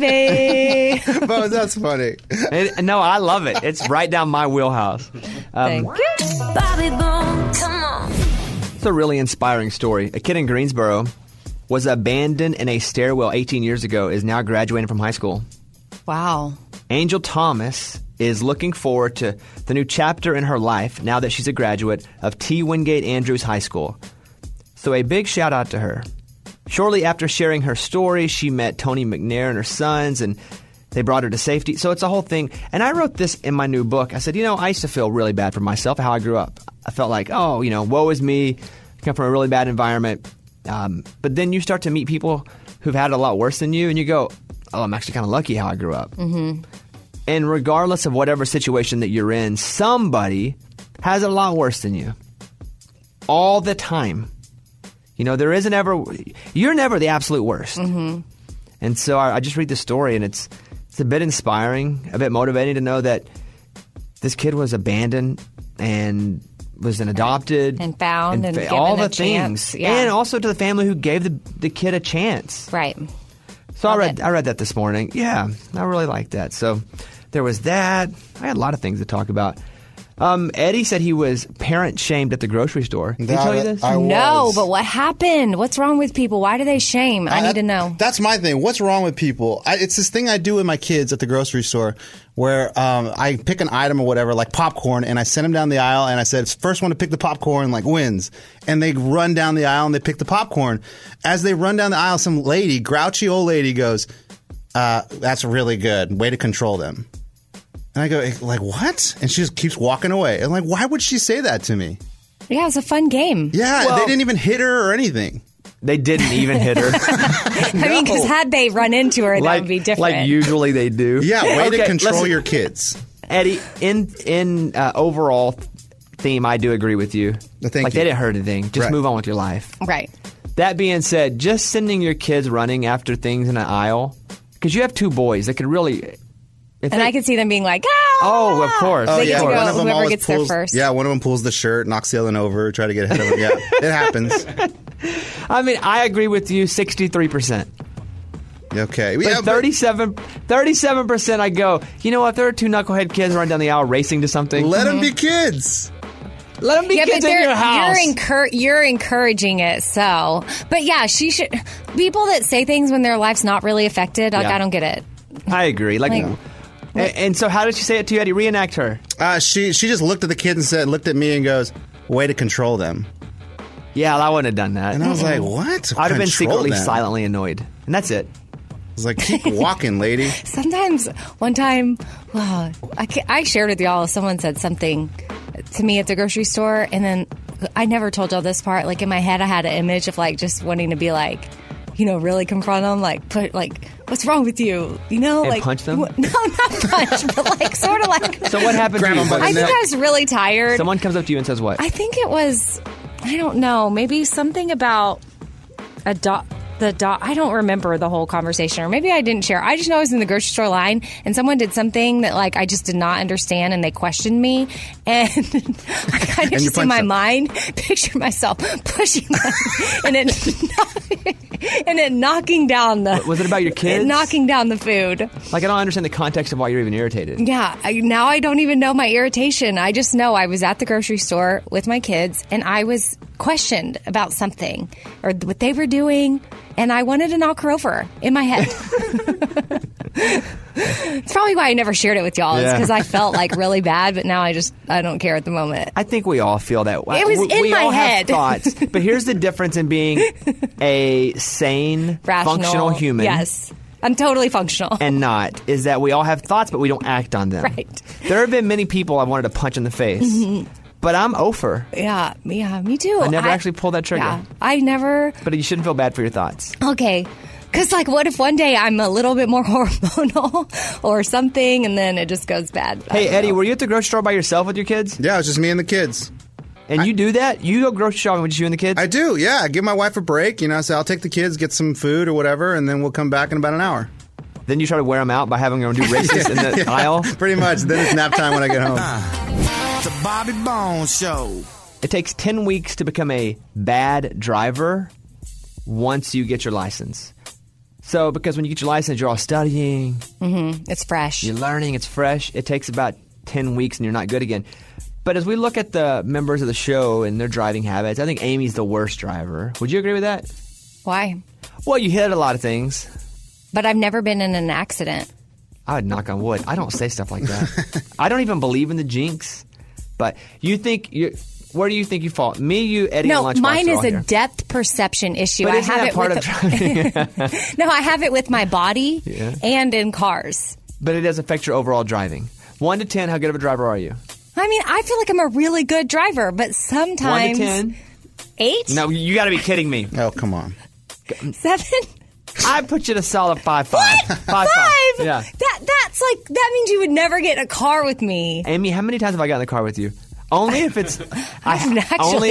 maybe. Bo, that's funny. No, I love it. It's right down my wheelhouse. Thank you. Bobby Bones, come on. It's a really inspiring story. A kid in Greensboro was abandoned in a stairwell 18 years ago, is now graduating from high school. Wow. Angel Thomas is looking forward to the new chapter in her life now that she's a graduate of T. Wingate Andrews High School. So a big shout out to her. Shortly after sharing her story, she met Tony McNair and her sons, and they brought her to safety. So it's a whole thing. And I wrote this in my new book. I said, I used to feel really bad for myself, how I grew up. I felt like, woe is me. I come from a really bad environment. But then you start to meet people who've had it a lot worse than you, and you go, oh, I'm actually kind of lucky how I grew up. Mm-hmm. And regardless of whatever situation that you're in, somebody has it a lot worse than you. All the time. You're never the absolute worst. Mm-hmm. And so I just read the story, and it's a bit inspiring, a bit motivating to know that this kid was abandoned and was an adopted. And found and given all the a chance. things. Yeah. And also to the family who gave the kid a chance. Right. So I read that this morning. Yeah, I really liked that. So there was that. I had a lot of things to talk about. Eddie said he was parent shamed at the grocery store. Did he tell you this? No, but what happened? What's wrong with people? Why do they shame? I need to know. That's my thing. What's wrong with people? It's this thing I do with my kids at the grocery store where I pick an item or whatever, like popcorn, and I send them down the aisle, and I said, first one to pick the popcorn, wins. And they run down the aisle, and they pick the popcorn. As they run down the aisle, some lady, grouchy old lady, goes, that's really good. Way to control them. And I go, what? And she just keeps walking away. And why would she say that to me? Yeah, it was a fun game. Yeah, they didn't even hit her or anything. They didn't even hit her. I mean, because had they run into her, that would be different. Like usually they do. Yeah, way to control your kids. Eddie, in overall theme, I do agree with you. Thank you. They didn't hurt anything. Just move on with your life. Right. That being said, just sending your kids running after things in an aisle, because you have two boys that could really... I could see them being like, oh, of course. They get to one go, of them whoever always gets pulls, there first. Yeah, one of them pulls the shirt, knocks the other one over, try to get ahead of him. Yeah, it happens. I mean, I agree with you 63%. Okay. But 37% I go, you know what, there are two knucklehead kids running down the aisle racing to something. Let them be kids. Let them be kids in your house. You're encouraging it, so. But yeah, she should. People that say things when their life's not really affected, I don't get it. I agree. And so how did she say it to you, Eddie? Reenact her. She just looked at the kids and looked at me and goes, way to control them. Yeah, I wouldn't have done that. And I was like, what? I'd have been secretly silently annoyed. And that's it. I was like, keep walking, lady. Sometimes, one time, I shared with y'all, someone said something to me at the grocery store, and then I never told y'all this part. In my head, I had an image of just wanting to be really confront them, what's wrong with you? And punch them? No, not punch, but sort of So what happened to you? I think I was really tired. Someone comes up to you and says what? I think it was, I don't know, maybe something about a dog. I don't remember the whole conversation, or maybe I didn't share. I just know I was in the grocery store line and someone did something that I just did not understand, and they questioned me, and I kind of just in my mind picture myself pushing them and it knocking down the. Was it about your kids? Knocking down the food. I don't understand the context of why you're even irritated. Yeah, now I don't even know my irritation. I just know I was at the grocery store with my kids and I was questioned about something or what they were doing, and I wanted to knock her over in my head. It's probably why I never shared it with y'all. It's because I felt really bad, but now I don't care at the moment. I think we all feel that way. It was in my head. Have thoughts, but here's the difference in being a sane, rational, functional human. Yes. I'm totally functional. And not, is that we all have thoughts, but we don't act on them. Right. There have been many people I wanted to punch in the face. Mm-hmm. But I'm over. Yeah, me too. I never actually pulled that trigger. Yeah, I never. But you shouldn't feel bad for your thoughts. Okay. Because, like, what if one day I'm a little bit more hormonal or something, and then it just goes bad? Hey, Eddie, were you at the grocery store by yourself with your kids? Yeah, it was just me and the kids. And you do that? You go grocery shopping with just you and the kids? I do, yeah. I give my wife a break. You know, so I'll take the kids, get some food or whatever, and then we'll come back in about an hour. Then you try to wear them out by having them do races in the aisle? Pretty much. Then it's nap time when I get home. The Bobby Bones Show. It takes 10 weeks to become a bad driver once you get your license. So, because when you get your license, you're all studying. Mm-hmm. It's fresh. You're learning. It's fresh. It takes about 10 weeks and you're not good again. But as we look at the members of the show and their driving habits, I think Amy's the worst driver. Would you agree with that? Why? Well, you hit a lot of things. But I've never been in an accident. I would knock on wood. I don't say stuff like that. I don't even believe in the jinx. But you think where do you think you fall? Me, you, Eddie, and Lunchbox. No, mine is a here. depth perception issue. But I isn't have that it part with of driving? No, I have it with my body Yeah. and in cars. But it does affect your overall driving. 1 to 10, how good of a driver are you? I mean, I feel like I'm a really good driver, but 1 sometimes to 10? 8? No, you got to be kidding me. Oh, come on. 7? I put you at a solid 5.5. What? 5.5. Yeah. That's like, that means you would never get in a car with me. Amy, how many times have I gotten in the car with you? Only if it's... Actually,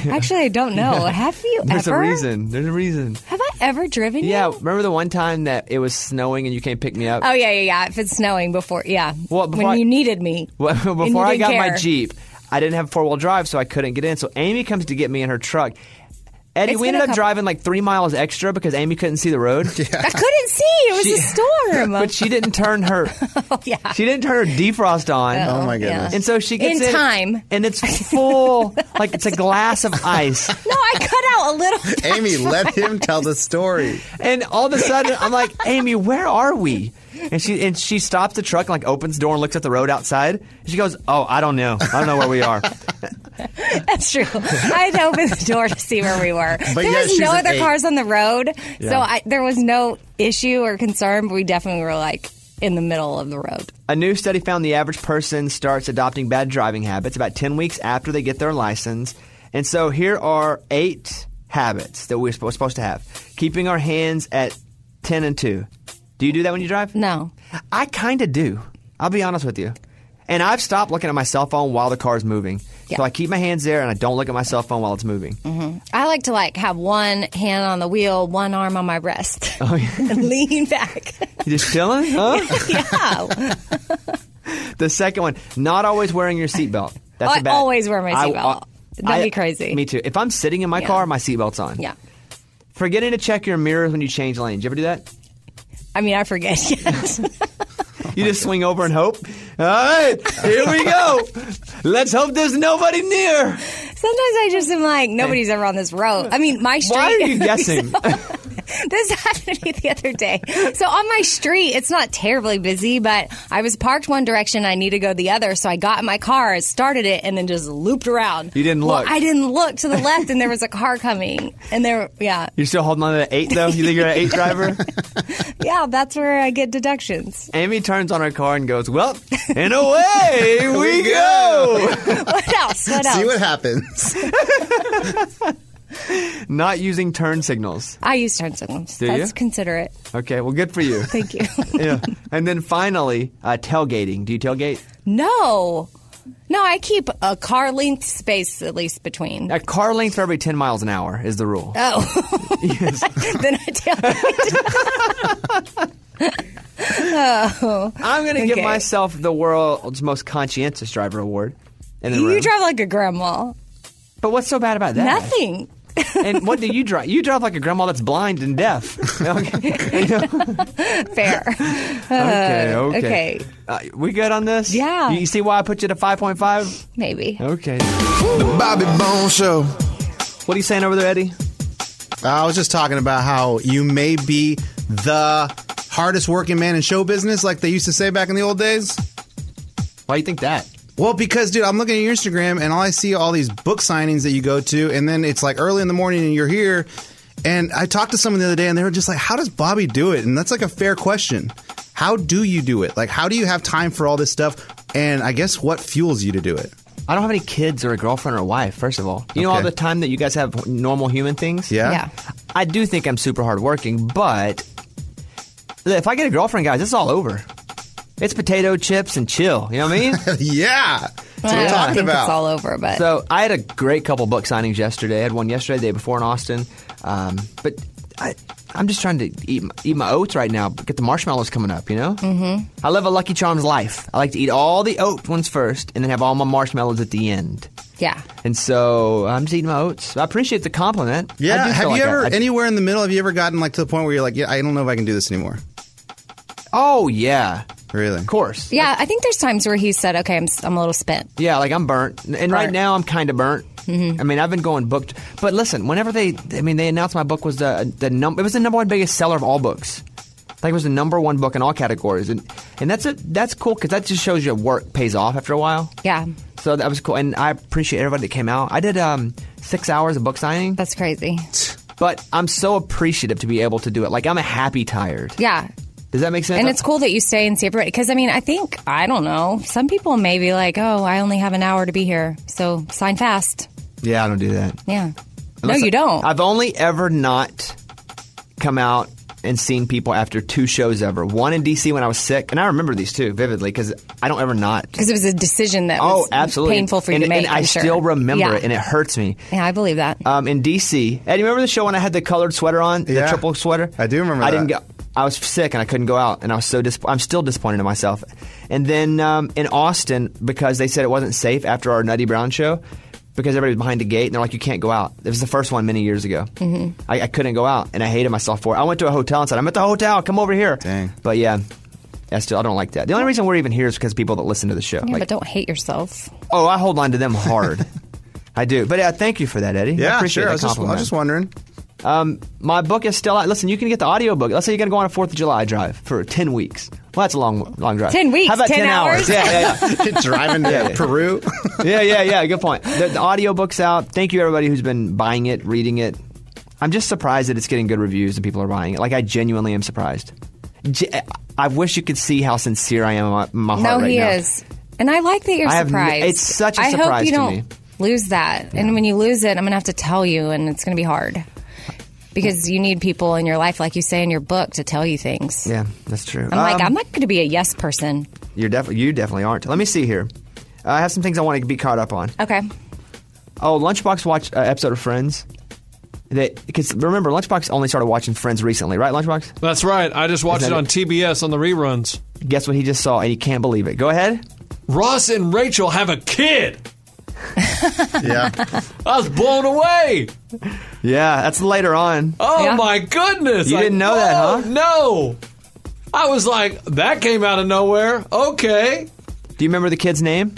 I don't know. Yeah. Have you There's ever? There's a reason. Have I ever driven Yeah, you? remember the one time that it was snowing and you came pick me up? Oh, yeah. If it's snowing before, yeah. Well, before when you needed me. Well, and you before I didn't got my care. Jeep, I didn't have 4-wheel drive, so I couldn't get in. So Amy comes to get me in her truck. Eddie, It's we been ended a up driving like 3 miles extra because Amy couldn't see the road. I couldn't see. It was a storm. But she didn't turn her. She didn't turn her defrost on. Oh, my goodness. And so she gets In time. and it's full, like it's a glass of ice. No, I cut out a little. Amy, let him tell the story. And all of a sudden, I'm like, Amy, where are we? And she stops the truck and like opens the door and looks at the road outside. And she goes, "Oh, I don't know. I don't know where we are." That's true. I had to open the door to see where we were. But There yeah, was she's no an other 8. cars on the road, Yeah. so there was no issue or concern. But we definitely were like in the middle of the road. A new study found the average person starts adopting bad driving habits about 10 weeks after they get their license. And so here are 8 habits that we're supposed to have. Keeping our hands at 10 and 2. Do you do that when you drive? No. I kind of do. I'll be honest with you. And I've stopped looking at my cell phone while the car's moving. Yeah. So I keep my hands there and I don't look at my cell phone while it's moving. Mm-hmm. I like to have one hand on the wheel, one arm on my breast, Oh, yeah. and lean back. You just chilling? Huh? Yeah. The second one, not always wearing your seatbelt. That's I a bad. always wear my seatbelt. Don't be crazy. Me too. If I'm sitting in my Yeah. car, my seatbelt's on. Yeah. Forgetting to check your mirrors when you change lanes. You ever do that? I mean, I forget. Yes. You just swing over and hope. All right, here we go. Let's hope there's nobody near. Sometimes I just am like, nobody's ever on this road. I mean, my street. Why are you guessing? This happened to me the other day. So on my street, it's not terribly busy, but I was parked one direction. I need to go the other. So I got in my car, started it, and then just looped around. You didn't look. Well, I didn't look to the left, and there was a car coming. And yeah. You're still holding on to the 8, though? You think you're an 8 driver? Yeah, that's where I get deductions. Amy turns on her car and goes, well, and away we go. What else? See what happens. Not using turn signals. I use turn signals. Do That's you? considerate. Okay, well, good for you. Thank you. Yeah. And then finally, tailgating. Do you tailgate? No, I keep a car length space at least between. A car length for every 10 miles an hour is the rule. Oh. Yes. Then I tailgate. Oh. I'm going to give Okay. myself the world's most conscientious driver award. In the room. You drive like a grandma. But what's so bad about that? Nothing. And what do you drive? You drive like a grandma that's blind and deaf. Okay. Fair. Okay. We good on this? Yeah. You see why I put you to 5.5? Maybe. Okay. The Bobby Bones Show. What are you saying over there, Eddie? I was just talking about how you may be the hardest working man in show business, like they used to say back in the old days. Why do you think that? Well, because, dude, I'm looking at your Instagram, and all I see are all these book signings that you go to, and then it's like early in the morning, and you're here. And I talked to someone the other day, and they were just like, how does Bobby do it? And that's like a fair question. How do you do it? Like, how do you have time for all this stuff? And I guess what fuels you to do it? I don't have any kids or a girlfriend or a wife, first of all. You know all the time that you guys have normal human things? Yeah. I do think I'm super hardworking, but if I get a girlfriend, guys, it's all over. It's potato chips and chill. You know what I mean? Yeah. That's what I'm I talking think about. it's all over, but So I had a great couple book signings yesterday. I had one yesterday, the day before in Austin. But I'm just trying to eat my oats right now. Get the marshmallows coming up, you know? Mm-hmm. I live a Lucky Charms life. I like to eat all the oat ones first and then have all my marshmallows at the end. yeah. And so I'm just eating my oats. I appreciate the compliment. Yeah. I do Have feel you like ever, anywhere in the middle, have you ever gotten like to the point where you're like, yeah, I don't know if I can do this anymore? Oh, yeah. Really? Of course. Yeah, I think there's times where he said, okay, I'm a little spent. Yeah, like I'm burnt. And right now I'm kind of burnt. Mm-hmm. I mean, I've been going booked. But listen, whenever they announced my book was it was the number one biggest seller of all books. Like it was the number one book in all categories. And that's cool because that just shows you work pays off after a while. Yeah. So that was cool. And I appreciate everybody that came out. I did 6 hours of book signing. That's crazy. But I'm so appreciative to be able to do it. Like I'm a happy tired. Yeah. Does that make sense? And it's cool that you stay and see everybody. Because, I mean, I don't know. Some people may be like, oh, I only have an hour to be here. So sign fast. Yeah, I don't do that. Yeah. No, you don't. I've only ever not come out and seen people after 2 shows ever. One in D.C. when I was sick. And I remember these two vividly because I don't ever not. Because it was a decision that was absolutely. painful for you to make. And I still remember it, and it hurts me. Yeah, I believe that. In D.C. Eddie, remember the show when I had the colored sweater on? The triple sweater? I do remember that. I was sick and I couldn't go out, and I was so I'm still disappointed in myself. And then in Austin, because they said it wasn't safe after our Nutty Brown show, because everybody was behind a gate, and they're like, you can't go out. It was the first one many years ago. Mm-hmm. I couldn't go out, and I hated myself for it. I went to a hotel and said, I'm at the hotel, come over here. Dang. But yeah, I don't like that. The only reason we're even here is because people that listen to the show. Yeah, but don't hate yourself. Oh, I hold on to them hard. I do. But thank you for that, Eddie. Yeah, I appreciate sure. that compliment. I was just wondering. My book is still out. Listen, you can get the audio book. Let's say you're going to go on a 4th of July drive for 10 weeks. Well, that's a long drive. 10 weeks? How about 10 hours? Yeah. Driving to Peru? Yeah. Good point. The audio book's out. Thank you, everybody who's been buying it, reading it. I'm just surprised that it's getting good reviews and people are buying it. Like, I genuinely am surprised. I wish you could see how sincere I am in my heart right now. No, he is. And I like that you're surprised. It's such a surprise to me. I hope you don't lose that. Yeah. And when you lose it, I'm going to have to tell you, and it's going to be hard. Because you need people in your life, like you say in your book, to tell you things. Yeah, that's true. I'm not going to be a yes person. You definitely aren't. Let me see here. I have some things I want to be caught up on. Okay. Oh, Lunchbox watched an episode of Friends. Because remember, Lunchbox only started watching Friends recently, right, Lunchbox? That's right. I just watched it on TBS on the reruns. Guess what he just saw, and he can't believe it. Go ahead. Ross and Rachel have a kid. Yeah. I was blown away. Yeah, that's later on. Oh, my goodness. You didn't know that, huh? No. I was like, that came out of nowhere. Okay. Do you remember the kid's name?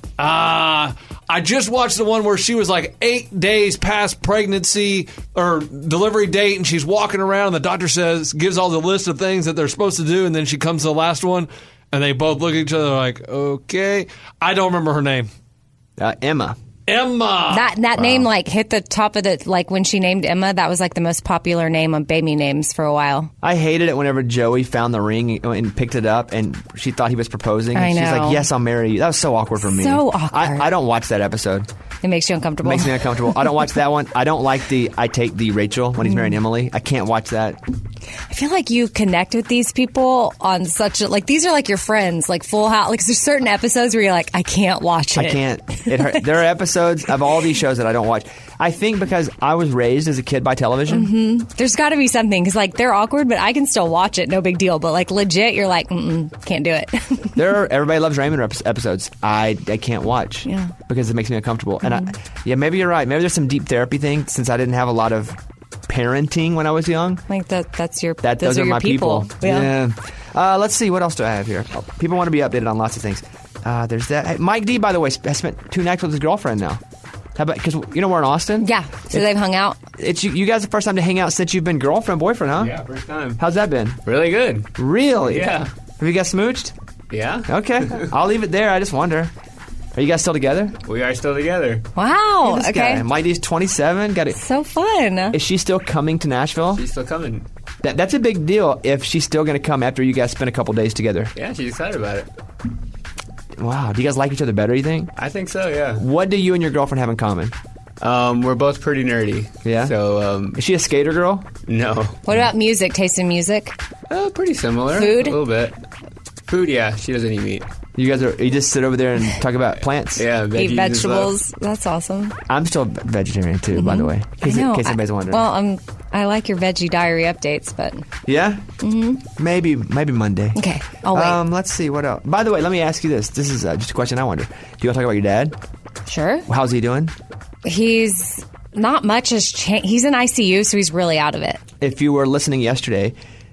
I just watched the one where she was like 8 days past pregnancy or delivery date, and she's walking around, and the doctor gives all the list of things that they're supposed to do, and then she comes to the last one, and they both look at each other like, okay. I don't remember her name. Emma. That name like hit the top of the, like when she named Emma, that was like the most popular name on baby names for a while. I hated it whenever Joey found the ring and picked it up and she thought he was proposing. And she's like, yes, I'll marry you. That was so awkward for me. So awkward. I don't watch that episode. It makes you uncomfortable. It makes me uncomfortable. I don't watch that one. I don't like I take the Rachel when he's marrying Emily. I can't watch that. I feel like you connect with these people on such a, like, these are like your friends, like Full House. Like, there's certain episodes where you're like, I can't watch it. I can't. There are episodes of all these shows that I don't watch. I think because I was raised as a kid by television. Mm-hmm. There's got to be something because, like, they're awkward, but I can still watch it. No big deal. But, like, legit, you're like, can't do it. There are Everybody Loves Raymond episodes I can't watch because it makes me uncomfortable. And maybe you're right. Maybe there's some deep therapy thing since I didn't have a lot of parenting when I was young. Like those are your my people. Yeah. Let's see, what else do I have here? People want to be updated on lots of things. There's that. Hey, Mike D, by the way, has spent 2 nights with his girlfriend now. How about, because we're in Austin? Yeah, so they've hung out. It's you guys the first time to hang out since you've been girlfriend, boyfriend, huh? Yeah, first time. How's that been? Really good. Really? Yeah. Have you guys smooched? Yeah. Okay. I'll leave it there. I just wonder. Are you guys still together? We are still together. Wow. Hey, okay. Mike D's 27. Got it. So fun. Is she still coming to Nashville? She's still coming. That's a big deal if she's still going to come after you guys spend a couple days together. Yeah, she's excited about it. Wow. Do you guys like each other better, you think? I think so, yeah. What do you and your girlfriend have in common? We're both pretty nerdy. Yeah? So, is she a skater girl? No. What about music? Taste in music? Pretty similar. Food? A little bit. Food, yeah. She doesn't eat meat. You just sit over there and talk about plants? Yeah, veggies. Eat vegetables. That's awesome. I'm still vegetarian too, by the way. In case anybody's wondering. Well, I like your veggie diary updates, but yeah, maybe Monday. Okay, I'll wait. Let's see what else. By the way, let me ask you this. This is just a question I wonder. Do you want to talk about your dad? Sure. How's he doing? He's not much has changed. He's in ICU, so he's really out of it. If you were listening yesterday,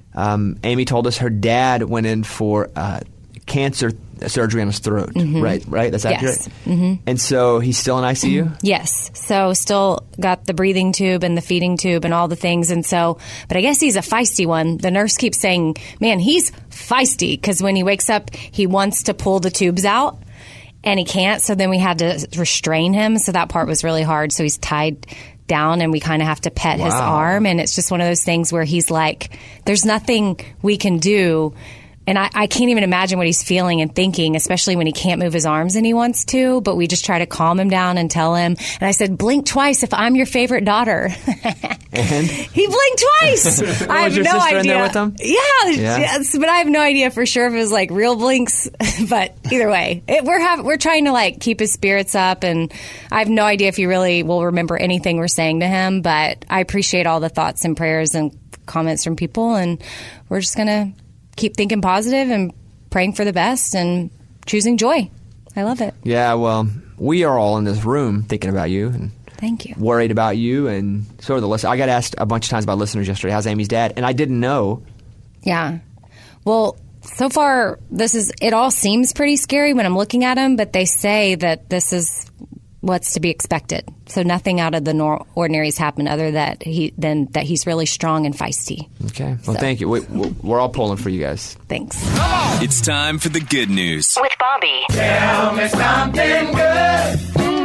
Amy told us her dad went in for cancer surgery on his throat. Right? That's accurate? Yes. And so he's still in ICU? Yes. So still got the breathing tube and the feeding tube and all the things. And so, but I guess he's a feisty one. The nurse keeps saying, man, he's feisty, because when he wakes up, he wants to pull the tubes out and he can't. So then we had to restrain him. So that part was really hard. So he's tied down and we kind of have to pet his arm. And it's just one of those things where he's like, there's nothing we can do. And I can't even imagine what he's feeling and thinking, especially when he can't move his arms and he wants to. But we just try to calm him down and tell him. And I said, blink twice if I'm your favorite daughter. And? He blinked twice. I have your no sister idea. in there with him? Yes, but I have no idea for sure if it was like real blinks. But either way, we're trying to like keep his spirits up. And I have no idea if he really will remember anything we're saying to him. But I appreciate all the thoughts and prayers and comments from people. And we're just going to keep thinking positive and praying for the best and choosing joy. I love it. Yeah, well, we are all in this room thinking about you and thank you, worried about you, and so are the listeners. I got asked a bunch of times by listeners yesterday, how's Amy's dad? And I didn't know. Yeah. Well, so far, it all seems pretty scary when I'm looking at him, but they say that this is what's to be expected. So nothing out of the ordinary has happened other than that he's really strong and feisty. Okay. Well, thank you. We're all pulling for you guys. Thanks. It's time for the good news. With Bobby. Tell me something good.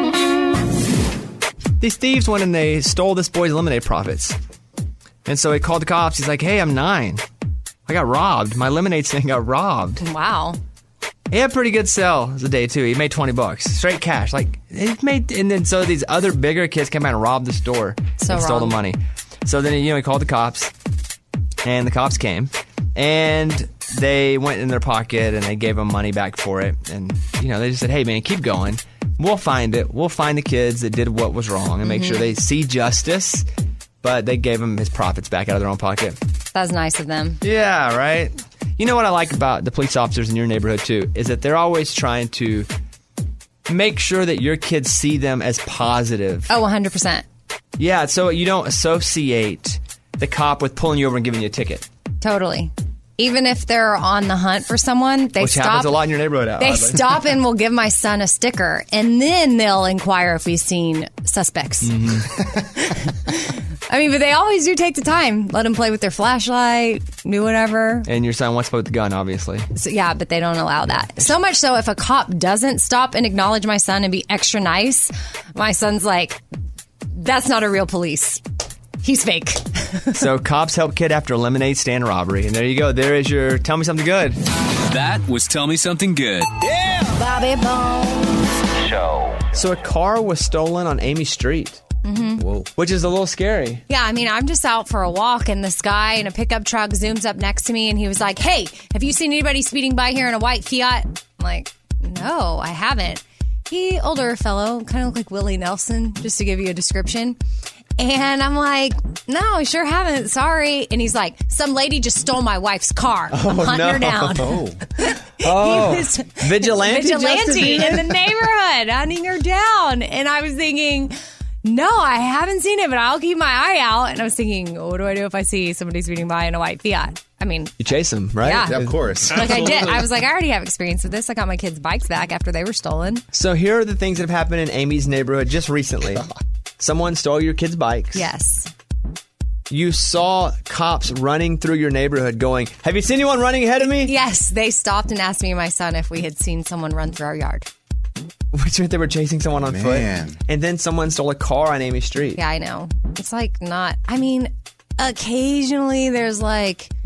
These thieves went and they stole this boy's lemonade profits. And so he called the cops. He's like, hey, I'm 9. I got robbed. My lemonade stand got robbed. Wow. He had a pretty good sell the day, too. He made $20. Straight cash. And then so these other bigger kids came out and robbed the store and stole the money. So then, he called the cops. And the cops came. And they went in their pocket and they gave him money back for it. And, they just said, hey, man, keep going. We'll find it. We'll find the kids that did what was wrong and make sure they see justice. But they gave him his profits back out of their own pocket. That's nice of them. Yeah, right? You know what I like about the police officers in your neighborhood, too, is that they're always trying to make sure that your kids see them as positive. Oh, 100%. Yeah, so you don't associate the cop with pulling you over and giving you a ticket. Totally. Even if they're on the hunt for someone, Which happens a lot in your neighborhood. They stop and will give my son a sticker, and then they'll inquire if we've seen suspects. I mean, but they always do take the time. Let them play with their flashlight, do whatever. And your son wants to play with the gun, obviously. So, yeah, but they don't allow that. So much so, if a cop doesn't stop and acknowledge my son and be extra nice, my son's like, that's not a real police. He's fake. So cops help kid after a lemonade stand robbery. And there you go. There is your Tell Me Something Good. That was Tell Me Something Good. Yeah! Bobby Bones Show. So a car was stolen on Amy Street. Whoa. Which is a little scary. Yeah, I mean, I'm just out for a walk and this guy in a pickup truck zooms up next to me and he was like, hey, have you seen anybody speeding by here in a white Fiat? I'm like, no, I haven't. Older fellow, kind of looked like Willie Nelson, just to give you a description. And I'm like, no, I sure haven't. Sorry. And he's like, some lady just stole my wife's car. I'm hunting her down. He was vigilante in the neighborhood, hunting her down. And I was thinking, no, I haven't seen it, but I'll keep my eye out. And I was thinking, what do I do if I see somebody speeding by in a white Fiat? I mean, you chase them, right? Yeah, of course. Like I did. I was like, I already have experience with this. I got my kids' bikes back after they were stolen. So here are the things that have happened in Amy's neighborhood just recently. Someone stole your kids' bikes. Yes. You saw cops running through your neighborhood going, have you seen anyone running ahead of me? Yes. They stopped and asked me and my son if we had seen someone run through our yard. Which meant they were chasing someone on foot. Man. And then someone stole a car on Amy Street. Yeah, I know. It's like not, I mean, occasionally there's like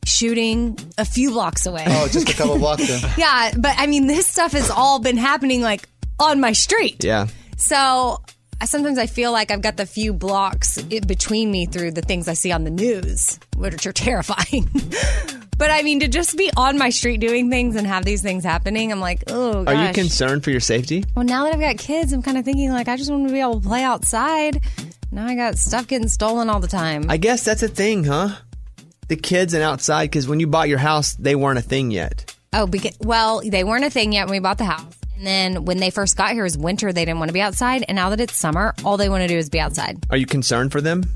shooting a few blocks away. Oh, just a couple blocks then. Yeah, but I mean, this stuff has all been happening like on my street. Yeah. So sometimes I feel like I've got the few blocks in between me through the things I see on the news, which are terrifying. But I mean, to just be on my street doing things and have these things happening, I'm like, oh, gosh. Are you concerned for your safety? Well, now that I've got kids, I'm kind of thinking like, I just want to be able to play outside. Now I got stuff getting stolen all the time. I guess that's a thing, huh? The kids and outside, because when you bought your house, they weren't a thing yet. Oh, well, they weren't a thing yet when we bought the house. And then when they first got here, it was winter. They didn't want to be outside. And now that it's summer, all they want to do is be outside. Are you concerned for them?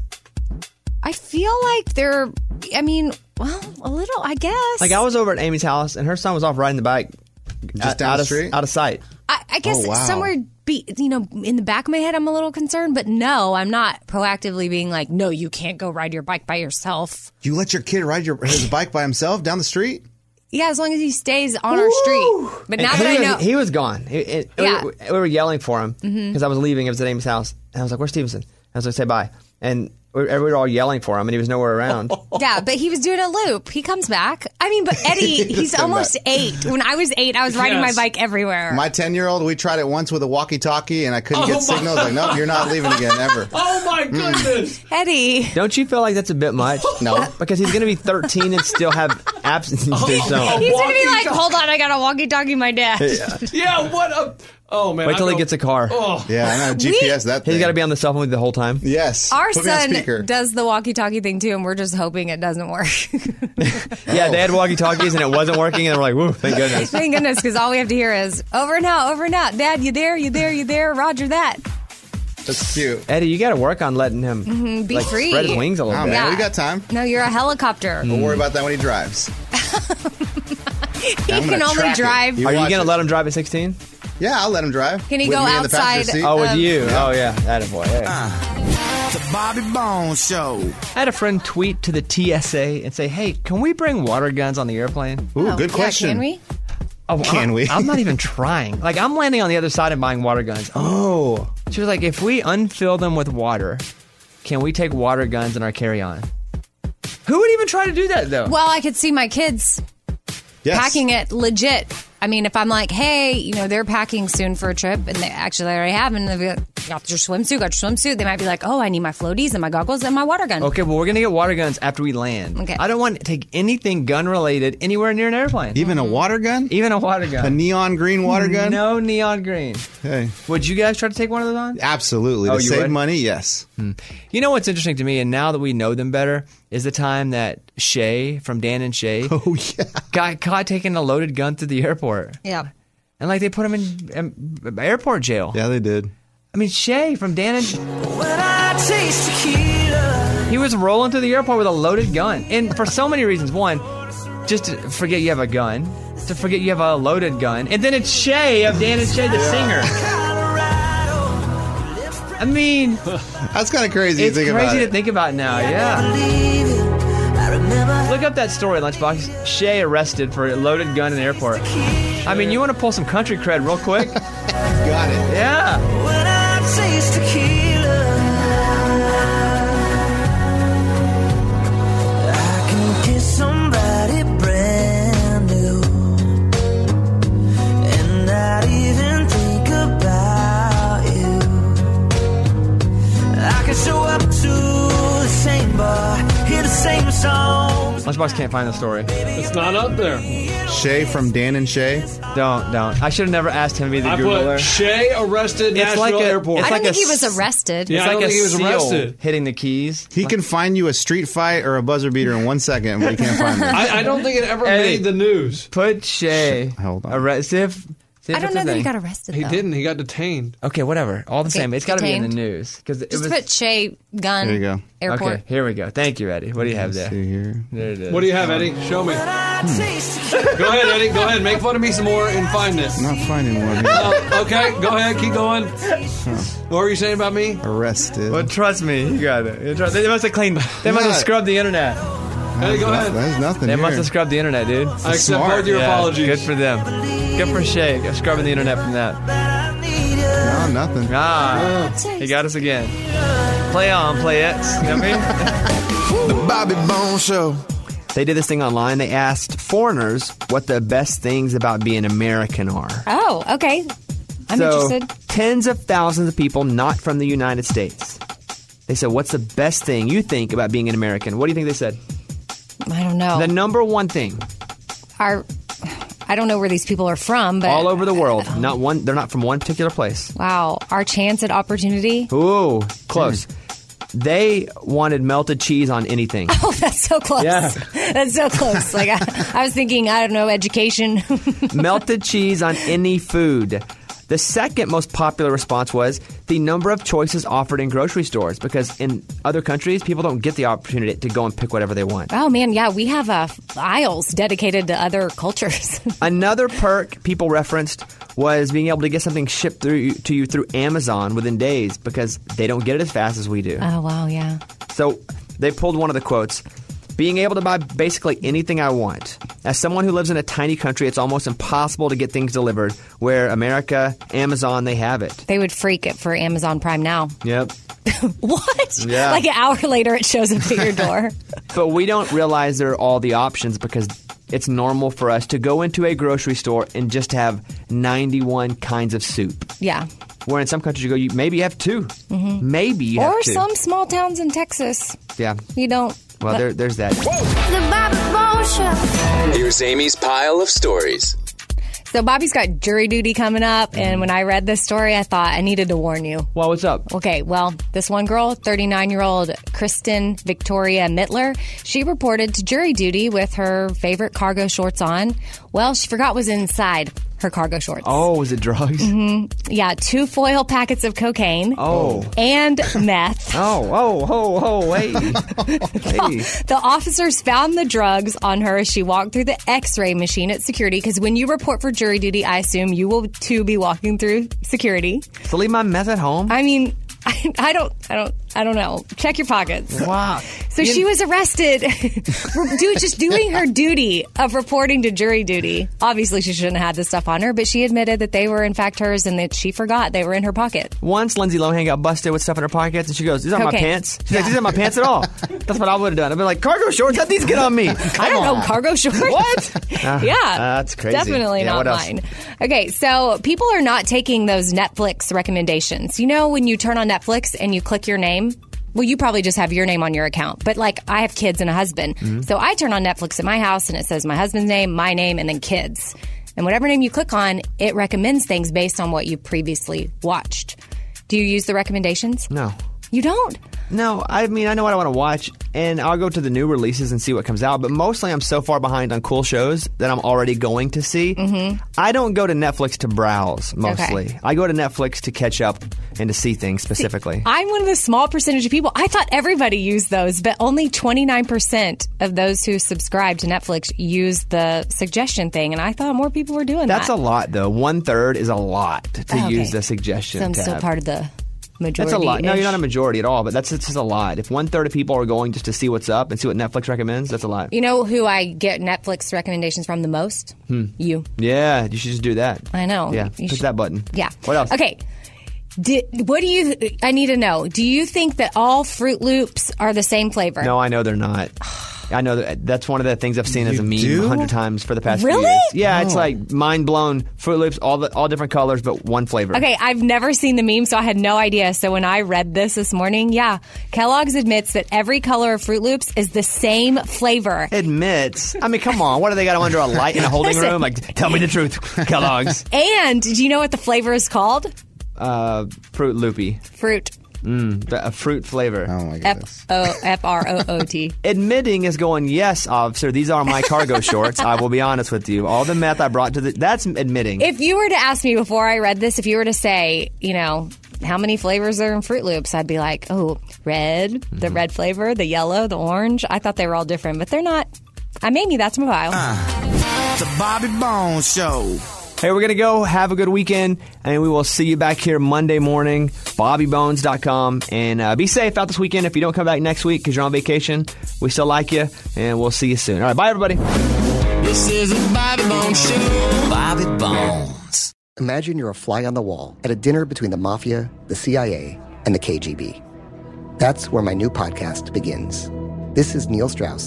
I feel like they're, I mean, well, a little, I guess. Like I was over at Amy's house and her son was off riding the bike. Just down the street? Out of sight. I guess somewhere, in the back of my head, I'm a little concerned. But no, I'm not proactively being like, no, you can't go ride your bike by yourself. You let your kid ride his bike by himself down the street? Yeah, as long as he stays on our street. But now that I know. He was gone. We were yelling for him because I was leaving. I was at Amy's house. And I was like, where's Stevenson? I was like, say bye. And we were all yelling for him, and he was nowhere around. Yeah, but he was doing a loop. He comes back. I mean, but Eddie, he's almost 8. When I was 8, I was riding my bike everywhere. My 10-year-old, we tried it once with a walkie-talkie, and I couldn't get signals. Like, nope, you're not leaving again, ever. Oh, my goodness. Eddie. Don't you feel like that's a bit much? No. Because he's going to be 13 and still have absence zone. He's going to be like, hold on, I got to walkie-talkie my dad. Yeah, what a... Oh, man. Wait till he gets a car. Oh. Yeah, I know. GPS, that thing. He's got to be on the cell phone with you the whole time. Yes. Our Put me on son speaker. does the walkie-talkie thing, too, and we're just hoping it doesn't work. Yeah, they had walkie-talkies, and it wasn't working, and we're like, woo, thank goodness. Thank goodness, because all we have to hear is, over and out, over and out. Dad, you there, you there, you there, roger that. That's cute. Eddie, you got to work on letting him Be free. spread his wings a little Oh, bit. man, Yeah. we got time. No, you're a helicopter. We'll worry about that when he drives. He can only drive. Are you going to let him drive at 16? Yeah, I'll let him drive. Can he With go me in the passenger outside? seat. Oh, with you. Oh, yeah. Attaboy. Hey. The Bobby Bones Show. I had a friend tweet to the TSA and say, hey, can we bring water guns on the airplane? Ooh, Oh, good yeah, question. Can we? Oh, Can we? I'm not even trying. Like, I'm landing on the other side and buying water guns. Oh. She was like, if we unfill them with water, can we take water guns in our carry-on? Who would even try to do that, though? Well, I could see my kids packing it legit. I mean, if I'm like, hey, they're packing soon for a trip, and they actually already have, and they'll be like, got your swimsuit, they might be like, oh, I need my floaties and my goggles and my water gun. Okay, well, we're going to get water guns after we land. Okay. I don't want to take anything gun-related anywhere near an airplane. Even a water gun? Even a water gun. A neon green water gun? No neon green. Hey. Would you guys try to take one of those on? Absolutely. Oh, To you save would? money, yes. You know what's interesting to me, and now that we know them better, is the time that Shay from Dan and Shay got caught taking a loaded gun through the airport. Yeah. And like they put him in airport jail. Yeah, they did. I mean, Shay from Dan and When I taste tequila. he was rolling through the airport with a loaded gun. And for so many reasons. One, just to forget you have a gun. To forget you have a loaded gun. And then it's Shay of Dan and Shay, the singer. I mean, that's kind of crazy. It's to think crazy about to it. think about now. Yeah. Look up that story, Lunchbox. Shay arrested for a loaded gun in the airport. I mean, you want to pull some country cred real quick? Got it. Yeah. When I taste tequila, I can kiss somebody brand new and not even think about you. I can show up to the same bar, hear the same songs. Lunchbox can't find the story. It's not up there. Shay from Dan and Shay. Don't. I should have never asked him to be the I Googler. put Shay arrested It's Nashville like a- Airport. it's I like don't think a he was arrested. Yeah, It's I like don't a think he was seal arrested. hitting the keys. He can find you a street fight or a buzzer beater in 1 second, but he can't find it. I don't think it ever Eddie. made the news. Put Shay. Hold on. See if I don't it's know a that he thing. got arrested, He though. didn't. He got detained. Okay, whatever. All the Okay, same. It's got to be in the detained. news because it Just was. put Shay gun. There you go. Airport. Okay, here we go. Thank you, Eddie. What do you have there? Let's see here. There it is. What do you have, Eddie? Show me. Go ahead, Eddie. Go ahead. Make fun of me some more and find it. Not finding one here. Okay, go ahead. Keep going. What were you saying about me? Arrested. Well, trust me, you got it. They must have cleaned. They must have Yeah. scrubbed the internet. Eddie, go ahead. There's nothing They here. must have scrubbed the internet, dude. I accept both your Yeah, apologies. Good for them. Good for Shay. Scrubbing the internet from that. No, nothing. Ah, he got us again. Play on, play it. You know what I mean? The Bobby Bones Show. They did this thing online. They asked foreigners what the best things about being American are. Oh, okay. I'm interested. Tens of thousands of people not from the United States. They said, what's the best thing you think about being an American? What do you think they said? I don't know. The number one thing. I don't know where these people are from, but all over the world. Not one. They're not from one particular place. Wow. Our chance at opportunity. Ooh, close. They wanted melted cheese on anything. Oh, that's so close. Yeah. That's so close. Like I was thinking, I don't know, education. Melted cheese on any food. The second most popular response was the number of choices offered in grocery stores, because in other countries, people don't get the opportunity to go and pick whatever they want. Oh, man, yeah, we have aisles dedicated to other cultures. Another perk people referenced was being able to get something shipped to you through Amazon within days, because they don't get it as fast as we do. Oh, wow, yeah. So they pulled one of the quotes. Being able to buy basically anything I want. As someone who lives in a tiny country, it's almost impossible to get things delivered. Where America, Amazon, they have it. They would freak it for Amazon Prime now. Yep. What? Yeah. Like an hour later, it shows up at your door. But we don't realize there are all the options, because it's normal for us to go into a grocery store and just have 91 kinds of soup. Yeah. Where in some countries you go, maybe you have two. Mm-hmm. Maybe you have two. Or some small towns in Texas. Yeah. You don't. Well, there's that. The Bobby Bones Show. Here's Amy's pile of stories. So Bobby's got jury duty coming up, and when I read this story, I thought I needed to warn you. Well, what's up? Okay, well, this one girl, 39-year-old Kristen Victoria Mittler, she reported to jury duty with her favorite cargo shorts on. Well, she forgot what was inside her cargo shorts. Oh, was it drugs? Mm-hmm. Yeah, 2 foil packets of cocaine. Oh. And meth. Hey. The officers found the drugs on her as she walked through the x-ray machine at security, because when you report for jury duty, I assume you will too be walking through security. So leave my meth at home? I mean, I don't know. Check your pockets. Wow. So she was arrested just doing her duty of reporting to jury duty. Obviously, she shouldn't have had this stuff on her, but she admitted that they were in fact hers and that she forgot they were in her pocket. Once Lindsay Lohan got busted with stuff in her pockets, and she goes, these aren't my pants. She's like, these aren't my pants at all. That's what I would have done. I'd be like, cargo shorts? How'd these get on me? I don't know, cargo shorts? What? Yeah. That's crazy. Definitely not mine. Okay, so people are not taking those Netflix recommendations. You know when you turn on Netflix and you click your name? Well, you probably just have your name on your account. But, like, I have kids and a husband. Mm-hmm. So I turn on Netflix at my house, and it says my husband's name, my name, and then kids. And whatever name you click on, it recommends things based on what you previously watched. Do you use the recommendations? No. You don't? No, I mean, I know what I want to watch, and I'll go to the new releases and see what comes out, but mostly I'm so far behind on cool shows that I'm already going to see. Mm-hmm. I don't go to Netflix to browse, mostly. Okay. I go to Netflix to catch up and to see things specifically. I'm one of the small percentage of people. I thought everybody used those, but only 29% of those who subscribe to Netflix use the suggestion thing, and I thought more people were doing That's that. a lot, though. 1/3 is a lot to Okay. use the suggestion So I'm tab. still part of the majority. That's a lot. No, you're not a majority at all, but that's just a lot. If 1/3 of people are going just to see what's up and see what Netflix recommends, that's a lot. You know who I get Netflix recommendations from the most? You. Yeah, you should just do that. I know. Yeah, You push should- that button. Yeah. What else? Okay. I need to know. Do you think that all Fruit Loops are the same flavor? No, I know they're not. I know that's one of the things I've seen as a meme 100 times for the past few Really? years. Yeah, it's like mind blown. Fruit Loops, all different colors, but one flavor. Okay, I've never seen the meme, so I had no idea. So when I read this morning, yeah, Kellogg's admits that every color of Fruit Loops is the same flavor. Admits? I mean, come on. What, do they got them under a light in a holding Listen. room? Like, tell me the truth, Kellogg's. And do you know what the flavor is called? Fruit Loopy. Fruit. A fruit flavor. Oh my goodness. F-R-O-O-T. Admitting is going, yes, officer, these are my cargo shorts. I will be honest with you. All the meth I brought to that's admitting. If you were to ask me before I read this, if you were to say, how many flavors are in Fruit Loops, I'd be like, red, the red flavor, the yellow, the orange. I thought they were all different, but they're not. Maybe that's my file. The Bobby Bones Show. Hey, we're going to go. Have a good weekend, and we will see you back here Monday morning, BobbyBones.com. And be safe out this weekend. If you don't come back next week because you're on vacation, we still like you, and we'll see you soon. All right, bye, everybody. This is a Bobby Bones Show. Bobby Bones. Imagine you're a fly on the wall at a dinner between the mafia, the CIA, and the KGB. That's where my new podcast begins. This is Neil Strauss,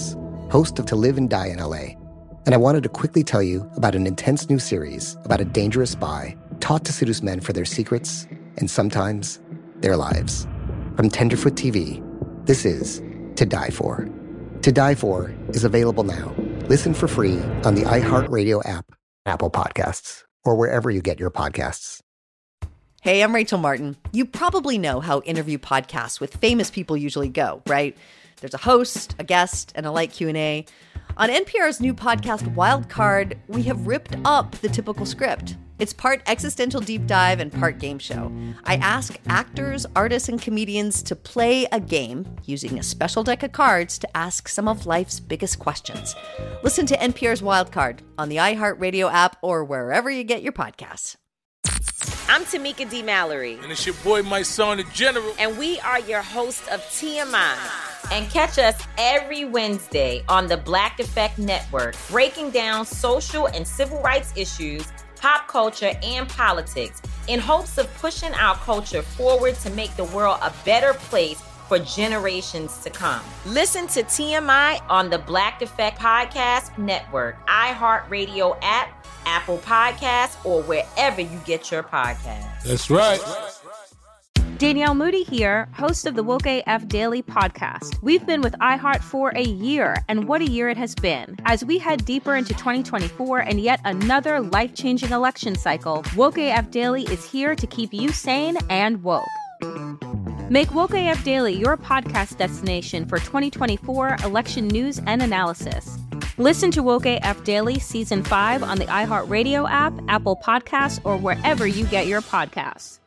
host of To Live and Die in LA. And I wanted to quickly tell you about an intense new series about a dangerous spy taught to seduce men for their secrets and sometimes their lives. From Tenderfoot TV, this is To Die For. To Die For is available now. Listen for free on the iHeartRadio app, Apple Podcasts, or wherever you get your podcasts. Hey, I'm Rachel Martin. You probably know how interview podcasts with famous people usually go, right? There's a host, a guest, and a light Q&A. On NPR's new podcast, Wildcard, we have ripped up the typical script. It's part existential deep dive and part game show. I ask actors, artists, and comedians to play a game using a special deck of cards to ask some of life's biggest questions. Listen to NPR's Wildcard on the iHeartRadio app or wherever you get your podcasts. I'm Tamika D. Mallory. And it's your boy, my son, the General. And we are your hosts of TMI. And catch us every Wednesday on the Black Effect Network, breaking down social and civil rights issues, pop culture, and politics in hopes of pushing our culture forward to make the world a better place for generations to come. Listen to TMI on the Black Effect Podcast Network, iHeartRadio app, Apple Podcasts, or wherever you get your podcasts. That's right. Danielle Moody here, host of the Woke AF Daily podcast. We've been with iHeart for a year, and what a year it has been. As we head deeper into 2024 and yet another life-changing election cycle, Woke AF Daily is here to keep you sane and woke. Make Woke AF Daily your podcast destination for 2024 election news and analysis. Listen to Woke AF Daily Season 5 on the iHeartRadio app, Apple Podcasts, or wherever you get your podcasts.